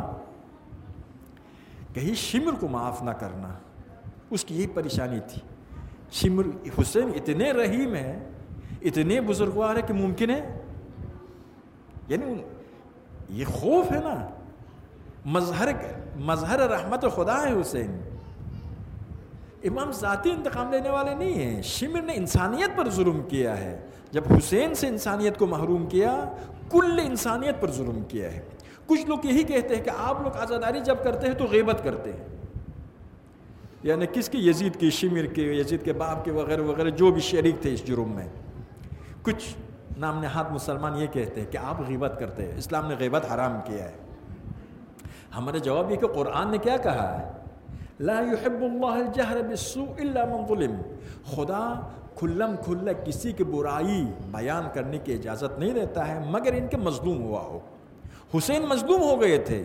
کہیں شمر کو معاف نہ کرنا۔ اس کی یہی پریشانی تھی، شمر حسین اتنے رحیم ہیں، اتنے بزرگوار ہے کہ ممکن ہے، یعنی یہ خوف ہے نا، مظہر مظہر رحمت خدا ہے حسین۔ امام ذاتی انتقام لینے والے نہیں ہیں، شمر نے انسانیت پر ظلم کیا ہے۔ جب حسین سے انسانیت کو محروم کیا، کل انسانیت پر ظلم کیا ہے۔ کچھ لوگ یہی کہتے ہیں کہ آپ لوگ عزاداری جب کرتے ہیں تو غیبت کرتے ہیں، یعنی کس کی؟ یزید کی، شمر کے، یزید کے باپ کے، وغیرہ وغیرہ جو بھی شریک تھے اس جرم میں۔ کچھ نام نہاد مسلمان یہ کہتے ہیں کہ آپ غیبت کرتے ہیں، اسلام نے غیبت حرام کیا ہے۔ ہمارا جواب یہ کہ قرآن نے کیا کہا ہے؟ لا يحب اللہ الجہر بالسوء الا من ظلم۔ خدا کھلم کھلا کسی کی برائی بیان کرنے کی اجازت نہیں دیتا ہے مگر ان کے مظلوم ہوا ہو۔ حسین مظلوم ہو گئے تھے،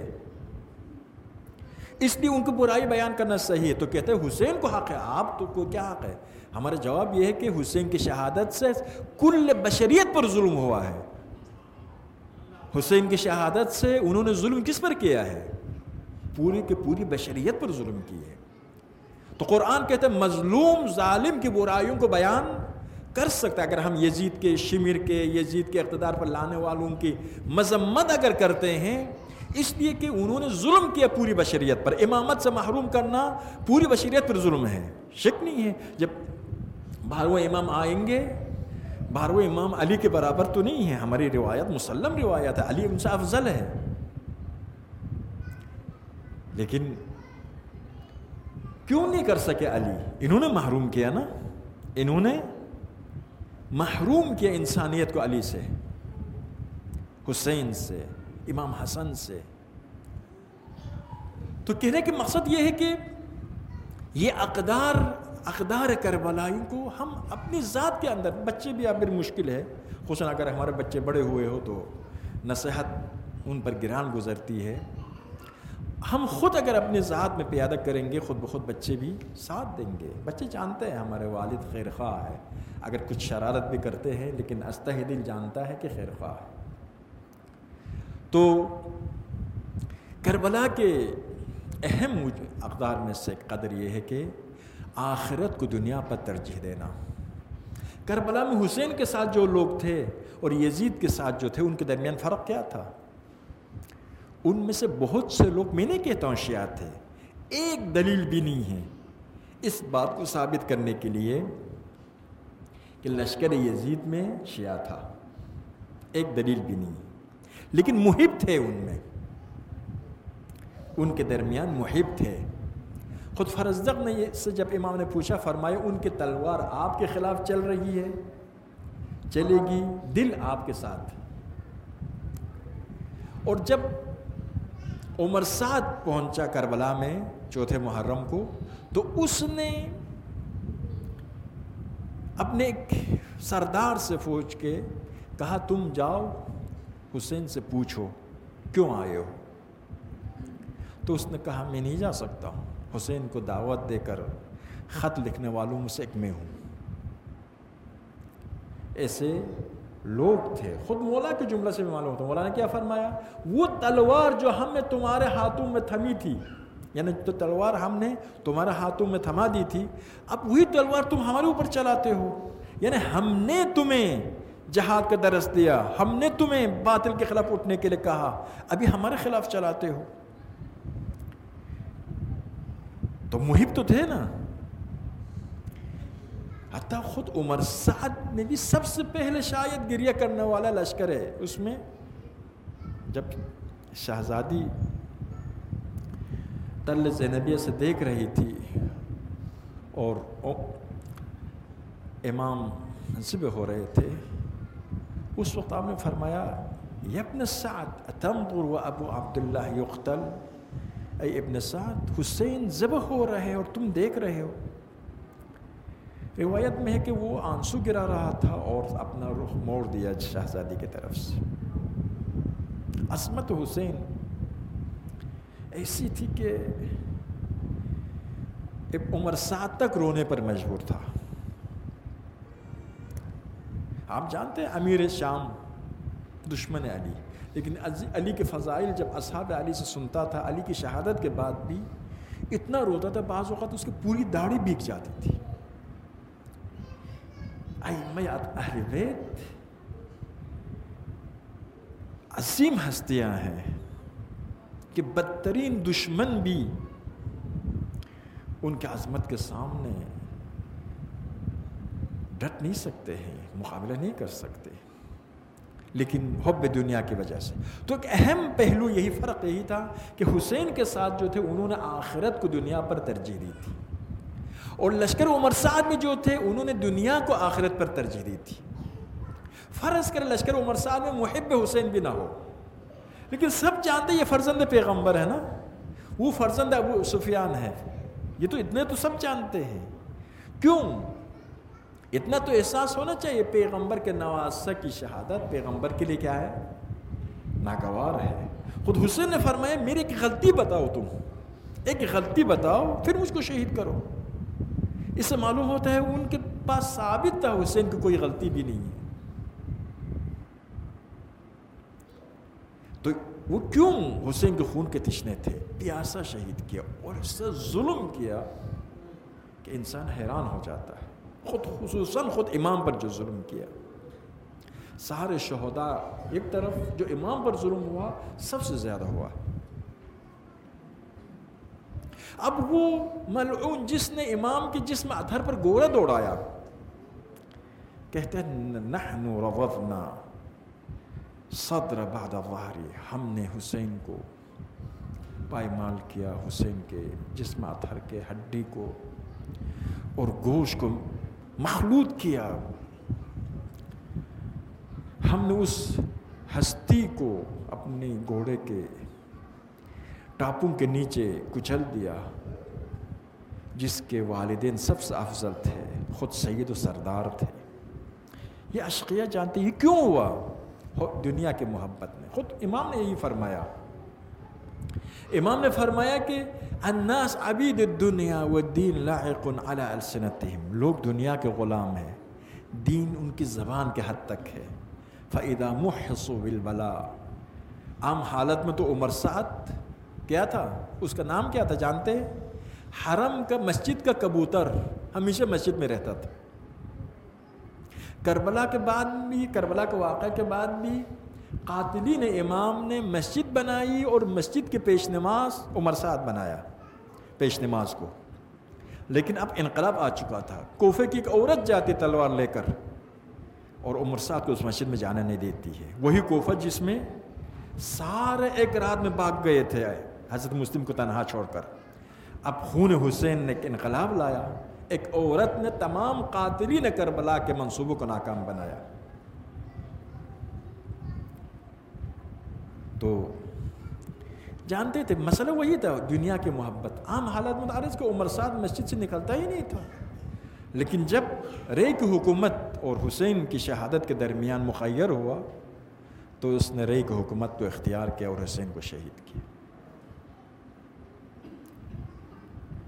اس لیے ان کو برائی بیان کرنا صحیح ہے، تو کہتے ہیں حسین کو حق ہے، آپ تو کو کیا حق ہے؟ ہمارا جواب یہ ہے کہ حسین کی شہادت سے کل بشریت پر ظلم ہوا ہے۔ حسین کی شہادت سے انہوں نے ظلم کس پر کیا ہے؟ پوری کی پوری بشریت پر ظلم کی ہے۔ تو قرآن کہتے ہیں مظلوم ظالم کی برائیوں کو بیان کر سکتا ہے۔ اگر ہم یزید کے، شمر کے، یزید کے اقتدار پر لانے والوں کی مذمت اگر کرتے ہیں اس لیے کہ انہوں نے ظلم کیا پوری بشریت پر، امامت سے محروم کرنا پوری بشریت پر ظلم ہے، شک نہیں ہے۔ جب بارہویں امام آئیں گے، بارہویں امام علی کے برابر تو نہیں ہے، ہماری روایت مسلم روایت ہے، علی ان سے افضل ہے، لیکن کیوں نہیں کر سکے علی؟ انہوں نے محروم کیا نا، انہوں نے محروم کیا انسانیت کو علی سے، حسین سے، امام حسن سے۔ تو کہنے کے مقصد یہ ہے کہ یہ اقدار اقدار کربلائی کو ہم اپنی ذات کے اندر، بچے بھی اب مشکل ہے، خصوصاً اگر ہمارے بچے بڑے ہوئے ہو تو نصیحت ان پر گران گزرتی ہے۔ ہم خود اگر اپنی ذات میں پیادہ کریں گے، خود بخود بچے بھی ساتھ دیں گے۔ بچے جانتے ہیں ہمارے والد خیر خواہ ہے، اگر کچھ شرارت بھی کرتے ہیں لیکن استہ دل جانتا ہے کہ خیر خواہ ہے۔ تو کربلا کے اہم اقدار میں سے قدر یہ ہے کہ آخرت کو دنیا پر ترجیح دینا۔ کربلا میں حسین کے ساتھ جو لوگ تھے اور یزید کے ساتھ جو تھے ان کے درمیان فرق کیا تھا؟ ان میں سے بہت سے لوگ، میں نہیں کہتا ہوں شیعہ تھے، ایک دلیل بھی نہیں ہے اس بات کو ثابت کرنے کے لیے کہ لشکر یزید میں شیعہ تھا، ایک دلیل بھی نہیں، لیکن محب تھے، ان میں ان کے درمیان محب تھے۔ خود فرزدق نے یہ سے جب امام نے پوچھا، فرمایا ان کی تلوار آپ کے خلاف چل رہی ہے، چلے گی، دل آپ کے ساتھ۔ اور جب عمر سعد پہنچا کربلا میں چوتھے محرم کو، تو اس نے اپنے ایک سردار سے فوج کے کہا تم جاؤ حسین سے پوچھو کیوں آئے ہو؟ تو اس نے کہا میں نہیں جا سکتا ہوں، حسین کو دعوت دے کر خط لکھنے والوں میں سے ایک میں ہوں. ایسے لوگ تھے. خود مولا کے جملہ سے بھی معلوم ہوتا ہے. مولا نے کیا فرمایا؟ وہ تلوار جو ہم نے تمہارے ہاتھوں میں تھمی تھی، یعنی تو تلوار ہم نے تمہارے ہاتھوں میں تھما دی تھی، اب وہی تلوار تم ہمارے اوپر چلاتے ہو. یعنی ہم نے تمہیں جہاد کا درس دیا، ہم نے تمہیں باطل کے خلاف اٹھنے کے لیے کہا، ابھی ہمارے خلاف چلاتے ہو. تو محب تو تھے نا. حتیٰ خود عمر سعد نے بھی سب سے پہلے شاید گریہ کرنے والا لشکر ہے. اس میں جب شہزادی تل زینبیہ سے دیکھ رہی تھی اور امام ذبح ہو رہے تھے، اس وقت آپ نے فرمایا یا ابن سعد اتنظر و ابو عبداللہ یقتل، اے ابن سعد حسین ذبح ہو رہے اور تم دیکھ رہے ہو. روایت میں ہے کہ وہ آنسو گرا رہا تھا اور اپنا رخ موڑ دیا شہزادی کی طرف سے. عصمت حسین ایسی تھی کہ عمر سعد تک رونے پر مجبور تھا. آپ جانتے ہیں امیر شام دشمن علی، لیکن علی کے فضائل جب اصحاب علی سے سنتا تھا، علی کی شہادت کے بعد بھی اتنا روتا تھا، بعض اوقات اس کی پوری داڑھی بھیگ جاتی تھی. ائمہ اہل بیت عظیم ہستیاں ہیں کہ بدترین دشمن بھی ان کی عظمت کے سامنے ڈٹ نہیں سکتے ہیں، مقابلہ نہیں کر سکتے، لیکن حب دنیا کی وجہ سے. تو ایک اہم پہلو یہی فرق یہی تھا کہ حسین کے ساتھ جو تھے انہوں نے آخرت کو دنیا پر ترجیح دی تھی، اور لشکر عمر سعد میں جو تھے انہوں نے دنیا کو آخرت پر ترجیح دی تھی. فرض کر لشکر عمر سعد میں محب حسین بھی نہ ہو، لیکن سب جانتے یہ فرزند پیغمبر ہے نا، وہ فرزند ابو سفیان ہے، یہ تو اتنے تو سب جانتے ہیں. کیوں؟ اتنا تو احساس ہونا چاہیے پیغمبر کے نواسہ کی شہادت پیغمبر کے لیے کیا ہے؟ ناگوار ہے. خود حسین نے فرمایا میری ایک غلطی بتاؤ، تم ایک غلطی بتاؤ پھر مجھ کو شہید کرو. اس سے معلوم ہوتا ہے ان کے پاس ثابت تھا حسین کی کوئی غلطی بھی نہیں ہے. تو وہ کیوں حسین کے خون کے تشنے تھے، پیاسا شہید کیا اور اس سے ظلم کیا کہ انسان حیران ہو جاتا ہے. خود خصوصاً خود امام پر جو ظلم کیا، سارے شہداء ایک طرف، جو امام پر ظلم ہوا سب سے زیادہ ہوا. اب وہ ملعون جس نے امام کے جسم اطہر پر گورا دوڑایا، کہتے ہیں نحن رضضنا صدر بعد ظہری، ہم نے حسین کو پائمال کیا، حسین کے جسم اطہر کے ہڈی کو اور گوشت کو مخلوط کیا. ہم نے اس ہستی کو اپنے گھوڑے کے ٹاپوں کے نیچے کچل دیا جس کے والدین سب سے افضل تھے، خود سید و سردار تھے. یہ اشقیہ جانتے ہیں کیوں ہوا؟ دنیا کے محبت میں. خود امام نے یہی فرمایا، امام نے فرمایا کہ الناس عبید الدنیا والدین لاحق علی السنتہم، لوگ دنیا کے غلام ہیں، دین ان کی زبان کے حد تک ہے. فاذا محصوا بالبلاء، عام حالت میں تو عمر سعد کیا تھا، اس کا نام کیا تھا جانتے؟ حرم کا مسجد کا کبوتر، ہمیشہ مسجد میں رہتا تھا. کربلا کے بعد بھی، کربلا کے واقعہ کے بعد بھی قاتلین امام نے مسجد بنائی اور مسجد کے پیش نماز عمر سعد بنایا پیش نماز کو. لیکن اب انقلاب آ چکا تھا، کوفے کی ایک عورت جاتی تلوار لے کر اور عمر سعد کو اس مسجد میں جانے نہیں دیتی ہے. وہی کوفہ جس میں سارے ایک رات میں بھاگ گئے تھے حضرت مسلم کو تنہا چھوڑ کر. اب خون حسین نے ایک انقلاب لایا، ایک عورت نے تمام قاتلین کربلا کے منصوبوں کو ناکام بنایا. تو جانتے تھے مسئلہ وہی تھا، دنیا کی محبت. عام حالات میں عرض کہ عمر سعد مسجد سے نکلتا ہی نہیں تھا، لیکن جب رے کی حکومت اور حسین کی شہادت کے درمیان مخیر ہوا تو اس نے رے کی حکومت کو اختیار کیا اور حسین کو شہید کیا.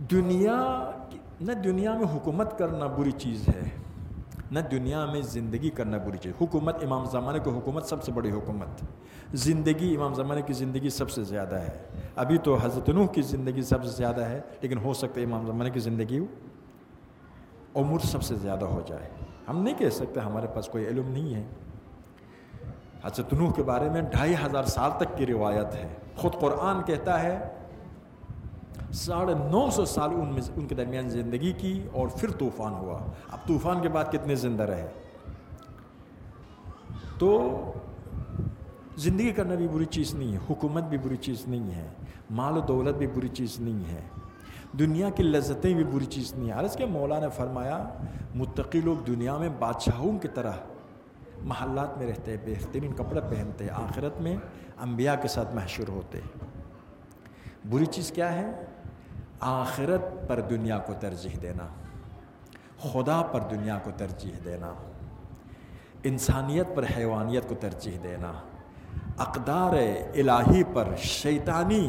دنیا نہ دنیا میں حکومت کرنا بری چیز ہے، نہ دنیا میں زندگی کرنا بری چیز۔ حکومت امام زمانے کی حکومت سب سے بڑی حکومت، زندگی امام زمانے کی زندگی سب سے زیادہ ہے۔ ابھی تو حضرت نوح کی زندگی سب سے زیادہ ہے، لیکن ہو سکتا ہے امام زمانے کی زندگی عمر سب سے زیادہ ہو جائے۔ ہم نہیں کہہ سکتے، ہمارے پاس کوئی علم نہیں ہے۔ حضرت نوح کے بارے میں ڈھائی ہزار سال تک کی روایت ہے، خود قرآن کہتا ہے ساڑھے نو سو سال ان میں ان کے درمیان زندگی کی اور پھر طوفان ہوا۔ اب طوفان کے بعد کتنے زندہ رہے؟ تو زندگی کرنا بھی بری چیز نہیں ہے، حکومت بھی بری چیز نہیں ہے، مال و دولت بھی بری چیز نہیں ہے، دنیا کی لذتیں بھی بری چیز نہیں ہے۔ عرض کہ مولا نے فرمایا متقی لوگ دنیا میں بادشاہوں کی طرح محلات میں رہتے، بہترین کپڑے پہنتے، آخرت میں انبیاء کے ساتھ محشور ہوتے۔ بری چیز کیا ہے؟ آخرت پر دنیا کو ترجیح دینا، خدا پر دنیا کو ترجیح دینا، انسانیت پر حیوانیت کو ترجیح دینا، اقدار الہی پر شیطانی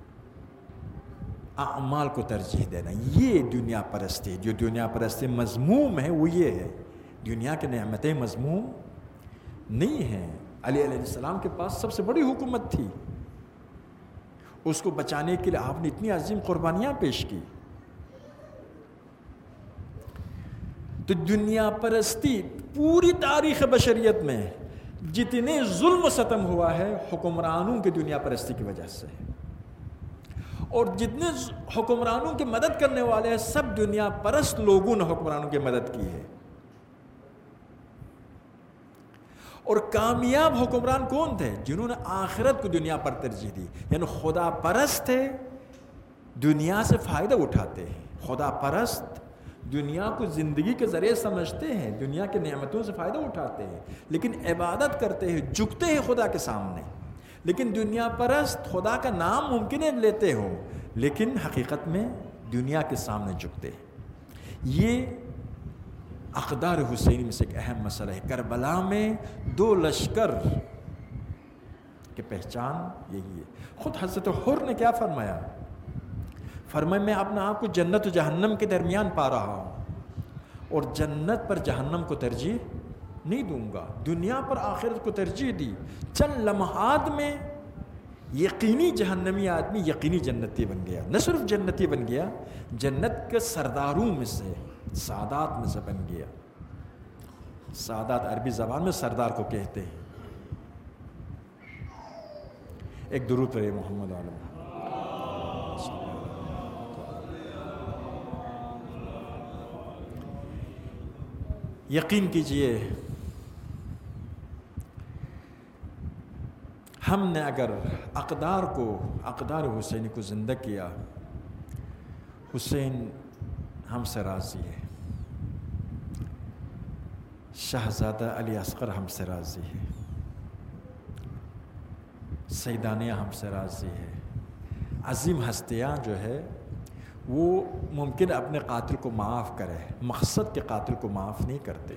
اعمال کو ترجیح دینا۔ یہ دنیا پرستی، جو دنیا پرستی مذموم ہے وہ یہ ہے۔ دنیا کی نعمتیں مذموم نہیں ہیں۔ علی علیہ السلام کے پاس سب سے بڑی حکومت تھی، اس کو بچانے کے لیے آپ نے اتنی عظیم قربانیاں پیش کی۔ تو دنیا پرستی پوری تاریخ بشریت میں جتنے ظلم و ستم ہوا ہے حکمرانوں کی دنیا پرستی کی وجہ سے، اور جتنے حکمرانوں کی مدد کرنے والے ہیں سب دنیا پرست لوگوں نے حکمرانوں کی مدد کی ہے۔ اور کامیاب حکمران کون تھے؟ جنہوں نے آخرت کو دنیا پر ترجیح دی، یعنی خدا پرست تھے، دنیا سے فائدہ اٹھاتے ہیں۔ خدا پرست دنیا کو زندگی کے ذریعے سمجھتے ہیں، دنیا کے نعمتوں سے فائدہ اٹھاتے ہیں، لیکن عبادت کرتے ہیں، جھکتے ہیں خدا کے سامنے۔ لیکن دنیا پرست خدا کا نام ممکن ہے لیتے ہو، لیکن حقیقت میں دنیا کے سامنے جھکتے ہیں۔ یہ اقدار حسینی میں سے ایک اہم مسئلہ ہے۔ کربلا میں دو لشکر کی پہچان یہی ہے۔ خود حضرت حر نے کیا فرمایا؟ فرمایا میں اپنے آپ کو جنت و جہنم کے درمیان پا رہا ہوں، اور جنت پر جہنم کو ترجیح نہیں دوں گا، دنیا پر آخرت کو ترجیح دی۔ چند لمحات میں یقینی جہنمی آدمی یقینی جنتی بن گیا، نہ صرف جنتی بن گیا، جنت کے سرداروں میں سے، سادات میں سے بن گیا۔ سادات عربی زبان میں سردار کو کہتے ہیں۔ ایک درود پڑھیے محمد عالم۔ یقین کیجئے ہم نے اگر اقدار کو اقدار حسینی کو زندہ کیا، حسین ہم سے راضی ہے، شہزادہ علی اصغر ہم سے راضی ہے، سیدانیہ ہم سے راضی ہے۔ عظیم ہستیاں جو ہے وہ ممکن اپنے قاتل کو معاف کرے، مقصد کے قاتل کو معاف نہیں کرتے۔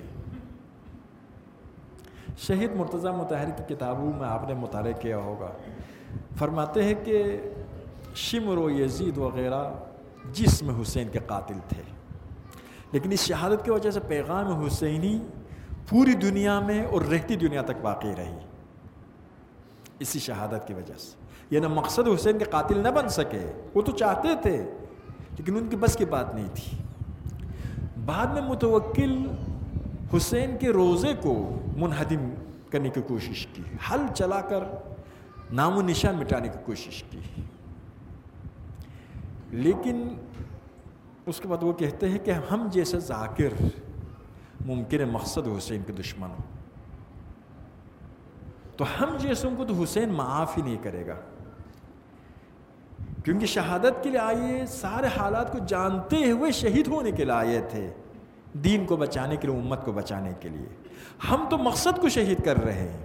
شہید مرتضی مطہر کی کتابوں میں آپ نے مطالعہ کیا ہوگا، فرماتے ہیں کہ شمر و یزید وغیرہ جسم حسین کے قاتل تھے، لیکن اس شہادت کی وجہ سے پیغام حسینی پوری دنیا میں اور رہتی دنیا تک باقی رہی، اسی شہادت کی وجہ سے۔ یعنی مقصد حسین کے قاتل نہ بن سکے، وہ تو چاہتے تھے لیکن ان کی بس کی بات نہیں تھی۔ بعد میں متوکل حسین کے روزے کو منہدم کرنے کی کوشش کی، حل چلا کر نام و نشان مٹانے کی کوشش کی، لیکن اس کے بعد وہ کہتے ہیں کہ ہم جیسے ذاکر ممکن ہے مقصد حسین کے دشمن ہو، تو ہم جیسوں کو تو حسین معاف ہی نہیں کرے گا، کیونکہ شہادت کے لیے آئے، سارے حالات کو جانتے ہوئے شہید ہونے کے لیے آئے تھے، دین کو بچانے کے لیے، امت کو بچانے کے لیے۔ ہم تو مقصد کو شہید کر رہے ہیں۔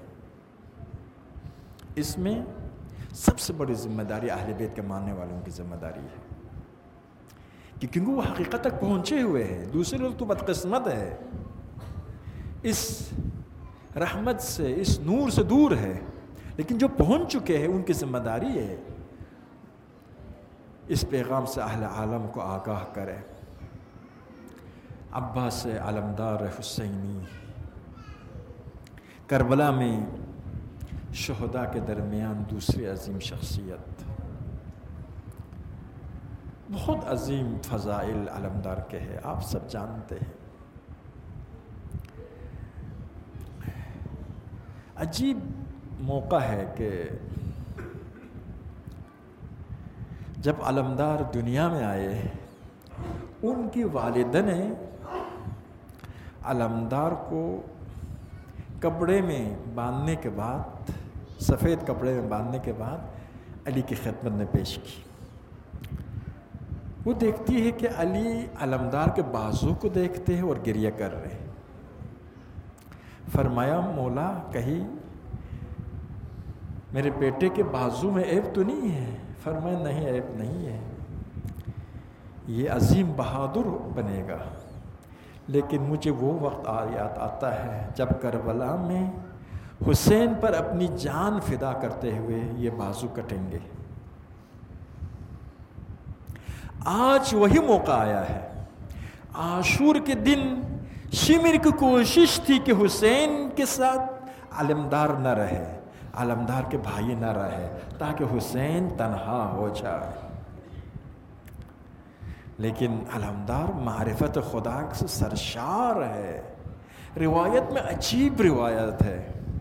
اس میں سب سے بڑی ذمہ داری اہل بیت کے ماننے والوں کی ذمہ داری ہے، کہ کیونکہ وہ حقیقت تک پہنچے ہوئے ہیں، دوسرے لوگ تو بدقسمت ہے، اس رحمت سے، اس نور سے دور ہے، لیکن جو پہنچ چکے ہیں ان کی ذمہ داری ہے اس پیغام سے اہل عالم کو آگاہ کرے۔ عباس علمدار حسینی کربلا میں شہداء کے درمیان دوسری عظیم شخصیت، بہت عظیم فضائل علمدار کے ہیں، آپ سب جانتے ہیں۔ عجیب موقع ہے کہ جب علمدار دنیا میں آئے، ان کی والدہ نے علمدار کو کپڑے میں باندھنے کے بعد، سفید کپڑے میں باندھنے کے بعد علی کی خدمت میں پیش کی۔ وہ دیکھتی ہے کہ علی علمدار کے بازو کو دیکھتے ہیں اور گریہ کر رہے ہیں۔ فرمایا مولا کہیں میرے بیٹے کے بازو میں عیب تو نہیں ہے؟ فرمایا نہیں، عیب نہیں ہے، یہ عظیم بہادر بنے گا، لیکن مجھے وہ وقت یاد آتا ہے جب کربلا میں حسین پر اپنی جان فدا کرتے ہوئے یہ بازو کٹیں گے۔ آج وہی موقع آیا ہے۔ عاشور کے دن شمر کی کوشش تھی کہ حسین کے ساتھ علمدار نہ رہے، علمدار کے بھائی نہ رہے، تاکہ حسین تنہا ہو جائے، لیکن علمدار معرفت خدا سے سرشار ہے۔ روایت میں عجیب روایت ہے،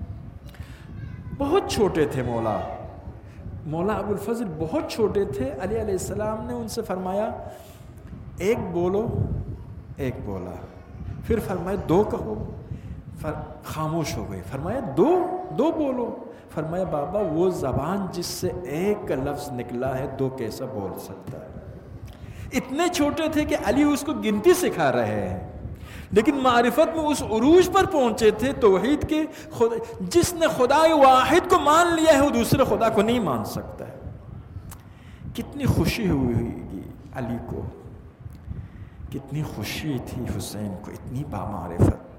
بہت چھوٹے تھے مولا مولا ابو الفضل بہت چھوٹے تھے۔ علی علیہ السلام نے ان سے فرمایا ایک بولو، ایک بولا، پھر فرمایا دو کہو، خاموش ہو گئے۔ فرمایا دو دو بولو۔ فرمایا بابا وہ زبان جس سے ایک لفظ نکلا ہے دو کیسا بول سکتا ہے؟ اتنے چھوٹے تھے کہ علی اس کو گنتی سکھا رہے ہیں، لیکن معرفت میں اس عروج پر پہنچے تھے توحید کے۔ خدا جس نے خدا واحد کو مان لیا ہے وہ دوسرے خدا کو نہیں مان سکتا ہے۔ کتنی خوشی ہوئی ہوگی علی کو، کتنی خوشی تھی حسین کو، اتنی بامعرفت۔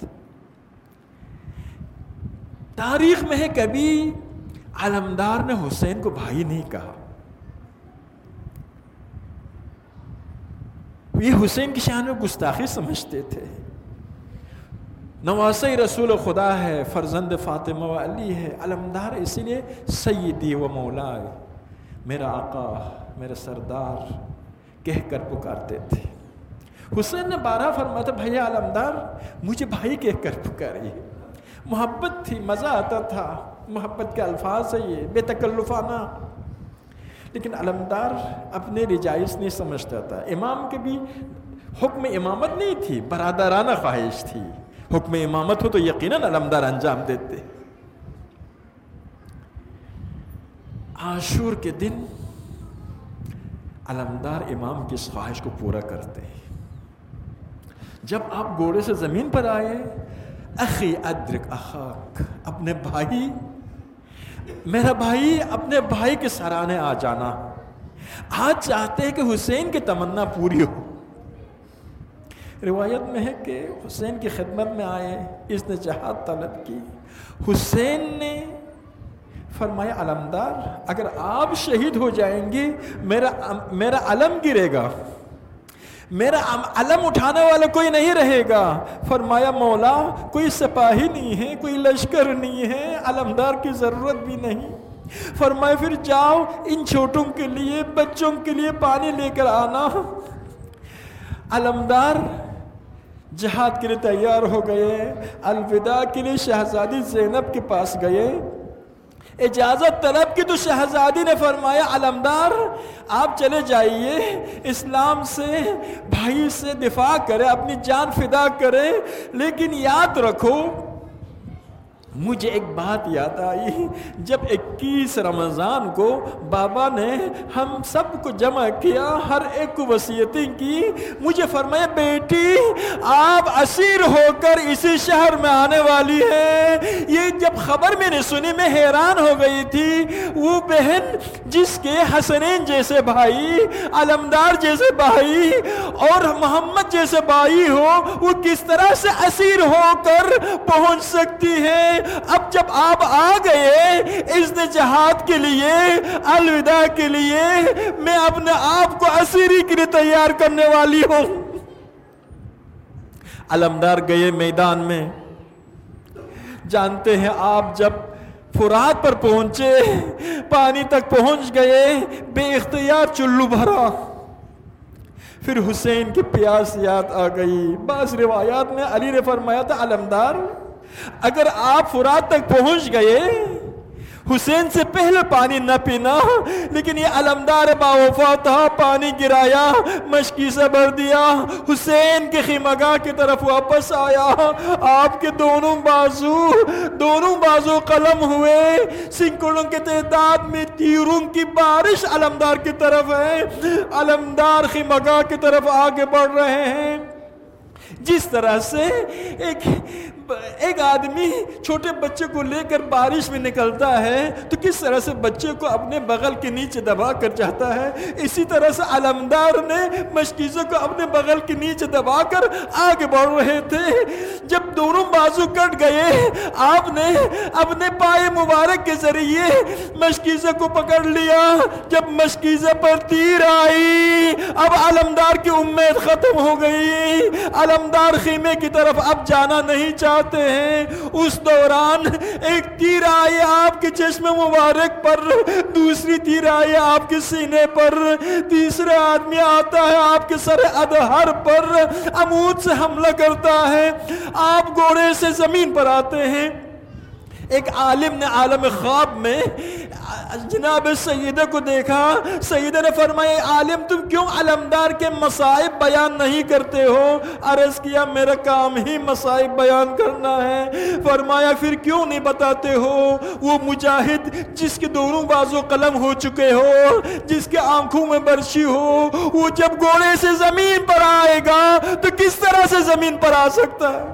تاریخ میں ہے کبھی علمدار نے حسین کو بھائی نہیں کہا۔ یہ حسین کی شان میں گستاخی سمجھتے تھے۔ نواسہ رسول خدا ہے، فرزند فاطمہ و علی ہے، علمدار اسی لیے سیدی و مولا، میرا آقا، میرا سردار کہہ کر پکارتے تھے۔ حسین نے بارہ فرمایا تھا بھیا علمدار مجھے بھائی کہہ کر پکاری۔ محبت تھی، مزہ آتا تھا، محبت کے الفاظ ہے یہ، بے تکلفانہ، لیکن علمدار اپنے رجائز نہیں سمجھتا تھا۔ امام کے بھی حکم امامت نہیں تھی، برادرانہ خواہش تھی۔ حکم امامت ہو تو یقیناً علمدار انجام دیتے۔ عاشور کے دن علمدار امام کی اس خواہش کو پورا کرتے ہیں۔ جب آپ گھوڑے سے زمین پر آئے، اخی ادرک اخاک، اپنے بھائی، میرا بھائی، اپنے بھائی کے سرانے آ جانا۔ آج چاہتے ہیں کہ حسین کی تمنا پوری ہو۔ روایت میں ہے کہ حسین کی خدمت میں آئے، اس نے جہاد طلب کی۔ حسین نے فرمایا علمدار اگر آپ شہید ہو جائیں گے میرا میرا علم گرے گا، میرا علم اٹھانے والا کوئی نہیں رہے گا۔ فرمایا مولا کوئی سپاہی نہیں ہے، کوئی لشکر نہیں ہے، علمدار کی ضرورت بھی نہیں۔ فرمایا پھر جاؤ ان چھوٹوں کے لیے، بچوں کے لیے پانی لے کر آنا۔ علمدار جہاد کے لیے تیار ہو گئے، الوداع کے لیے شہزادی زینب کے پاس گئے، اجازت طلب کی تو شہزادی نے فرمایا علمدار آپ چلے جائیے، اسلام سے، بھائی سے دفاع کرے، اپنی جان فدا کرے، لیکن یاد رکھو مجھے ایک بات یاد آئی، جب اکیس رمضان کو بابا نے ہم سب کو جمع کیا، ہر ایک کو وصیتیں کی، مجھے فرمایا بیٹی آپ اسیر ہو کر اسی شہر میں آنے والی ہے۔ یہ جب خبر میں نے سنی میں حیران ہو گئی تھی، وہ بہن جس کے حسنین جیسے بھائی، علمدار جیسے بھائی اور محمد جیسے بھائی ہو، وہ کس طرح سے اسیر ہو کر پہنچ سکتی ہے؟ اب جب آپ آ گئے اس نے جہاد کے لیے، الوداع کے لیے، میں اپنے آپ کو اسیری کے لیے تیار کرنے والی ہوں۔ علمدار گئے میدان میں، جانتے ہیں آپ جب فرات پر پہنچے، پانی تک پہنچ گئے، بے اختیار چلو بھرا، پھر حسین کی پیاس یاد آ گئی۔ بعض روایات میں علی نے فرمایا تھا علمدار اگر آپ فرات تک پہنچ گئے حسین سے پہلے پانی نہ پینا، لیکن یہ علمدار باوفا تھا، پانی گرایا، مشکی سے بھر دیا، حسین کے خیمگاہ کی طرف واپس آیا، آپ کے دونوں بازو دونوں بازو قلم ہوئے، سینکڑوں کے تعداد میں تیروں کی بارش علمدار کی طرف ہے، علمدار خیمگاہ کی طرف آگے بڑھ رہے ہیں۔ جس طرح سے ایک ایک آدمی چھوٹے بچے کو لے کر بارش میں نکلتا ہے تو کس طرح سے بچے کو اپنے بغل کے نیچے دبا کر جاتا ہے، اسی طرح سے علمدار نے مشکیزوں کو اپنے بغل کے نیچے دبا کر آگے بڑھ رہے تھے۔ جب دونوں بازو کٹ گئے آپ نے اپنے پائے مبارک کے ذریعے مشکیزے کو پکڑ لیا، جب مشکیزے پر تیر آئی اب علمدار کی امید ختم ہو گئی، علمدار خیمے کی طرف اب جانا نہیں چاہتے ہیں۔ اس دوران ایک تیر آئی آپ کے چشم مبارک پر، دوسری تیر آئی آپ کے سینے پر، تیسرا آدمی آتا ہے آپ کے سر ادھر پر، عمود سے حملہ کرتا ہے، آپ گھوڑے سے زمین پر آتے ہیں۔ ایک عالم نے عالم خواب میں جناب سیدہ کو دیکھا، سیدہ نے فرمایا عالم تم کیوں علمدار کے مصائب بیان نہیں کرتے ہو؟ عرض کیا میرا کام ہی مصائب بیان کرنا ہے۔ فرمایا پھر کیوں نہیں بتاتے ہو وہ مجاہد جس کے دونوں بازو قلم ہو چکے ہو، جس کے آنکھوں میں برشی ہو، وہ جب گھوڑے سے زمین پر آئے گا تو کس طرح سے زمین پر آ سکتا ہے؟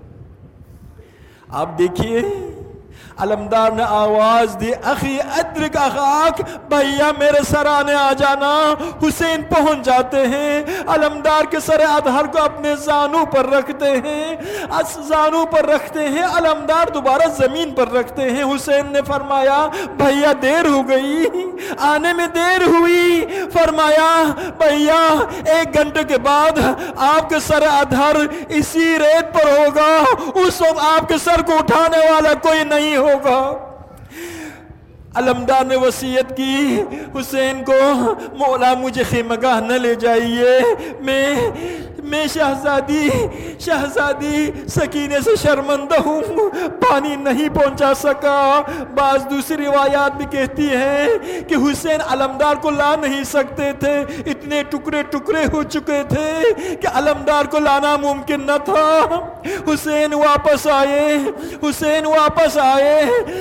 آپ دیکھیے علمدار نے آواز دی اخی ادرک اخاک، بھیا میرے سرانے آ جانا۔ حسین پہنچ جاتے ہیں، علمدار کے سر اطہر کو اپنے زانوں پر رکھتے ہیں، زانوں پر رکھتے ہیں، علمدار دوبارہ زمین پر رکھتے ہیں۔ حسین نے فرمایا بھیا دیر ہو گئی، آنے میں دیر ہوئی۔ فرمایا بھیا ایک گھنٹے کے بعد آپ کے سر اطہر اسی ریت پر ہوگا، اس وقت آپ کے سر کو اٹھانے والا کوئی نہیں ہوگا۔ علمدار نے وصیت کی حسین کو مولا مجھے خیمگاہ نہ لے جائیے، میں میں شہزادی شہزادی سکینے سے شرمندہ ہوں، پانی نہیں پہنچا سکا۔ بعض دوسری روایات بھی کہتی ہیں کہ حسین علمدار کو لا نہیں سکتے تھے، اتنے ٹکڑے ٹکڑے ہو چکے تھے کہ علمدار کو لانا ممکن نہ تھا۔ حسین واپس آئے حسین واپس آئے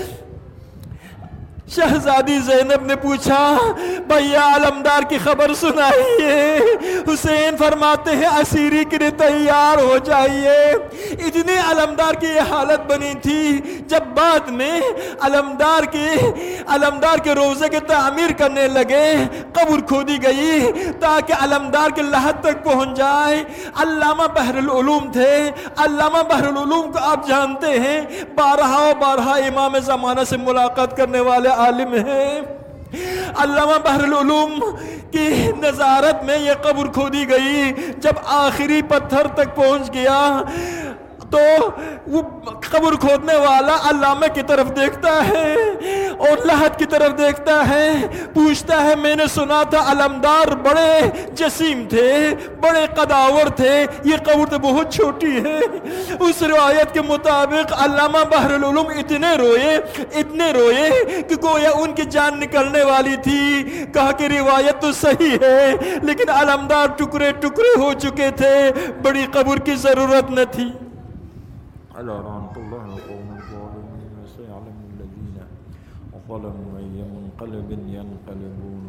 شہزادی زینب نے پوچھا بھیا علمدار کی خبر سنائیے۔ حسین فرماتے ہیں اسیری کے لیے تیار ہو جائیے۔ اتنی علمدار کی یہ حالت بنی تھی، جب بعد میں علمدار کے علمدار کے روزے کے تعمیر کرنے لگے، قبر کھودی گئی تاکہ علمدار کے لحد تک پہنچ جائے۔ علامہ بحر العلوم تھے، علامہ بحر العلوم کو آپ جانتے ہیں، بارہا بارہا امام زمانہ سے ملاقات کرنے والے عالم ہیں۔ علامہ بحر العلوم کی نظارت میں یہ قبر کھودی گئی، جب آخری پتھر تک پہنچ گیا تو وہ قبر کھودنے والا علامہ کی طرف دیکھتا ہے اور لحد کی طرف دیکھتا ہے، پوچھتا ہے میں نے سنا تھا علمدار بڑے جسیم تھے، بڑے قداور تھے، یہ قبر تو بہت چھوٹی ہے۔ اس روایت کے مطابق علامہ بحر العلوم اتنے روئے اتنے روئے کہ گویا ان کی جان نکلنے والی تھی۔ کہا کہ روایت تو صحیح ہے لیکن علمدار ٹکڑے ٹکڑے ہو چکے تھے، بڑی قبر کی ضرورت نہ تھی۔ لعنة الله القوم الظالمين وسيعلم الذين ظلموا أي منقلب ينقلبون۔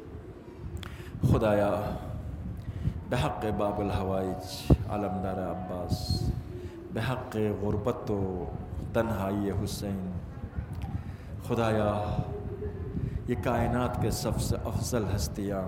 خدایا بحق باب الحوائج علمدار عباس، بحق غربت و تنہائی حسین، خدایا یہ کائنات کے سب سے افضل ہستیاں،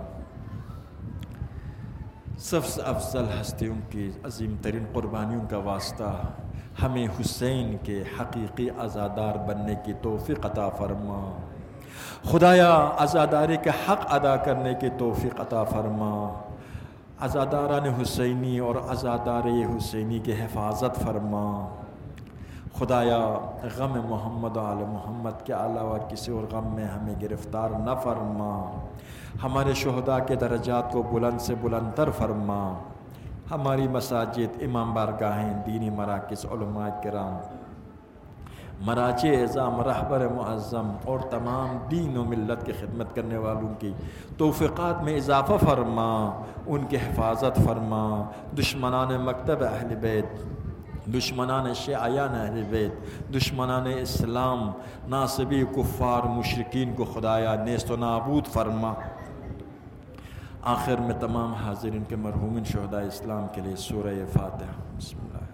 سب سے افضل ہستیوں کی عظیم ترین قربانیوں کا واسطہ ہمیں حسین کے حقیقی عزادار بننے کی توفیق عطا فرما۔ خدایا عزاداری کا حق ادا کرنے کی توفیق عطا فرما۔ عزاداران حسینی اور عزادار حسینی کی حفاظت فرما۔ خدایا غم محمد و آل محمد کے علاوہ کسی اور غم میں ہمیں گرفتار نہ فرما۔ ہمارے شہداء کے درجات کو بلند سے بلند تر فرما۔ ہماری مساجد، امام بارگاہیں، دینی مراکز، علماء کرام، مراجع اعظام، رہبر معظم اور تمام دین و ملت کی خدمت کرنے والوں کی توفیقات میں اضافہ فرما، ان کی حفاظت فرما۔ دشمنان مکتب اہل بیت، دشمنان شیعیان اہل بیت، دشمنان اسلام، ناصبی کفار مشرکین کو خدایا نیست و نابود فرما۔ آخر میں تمام حاضرین کے مرحومین شہداء اسلام کے لیے سورہ فاتحہ۔ بسم اللہ۔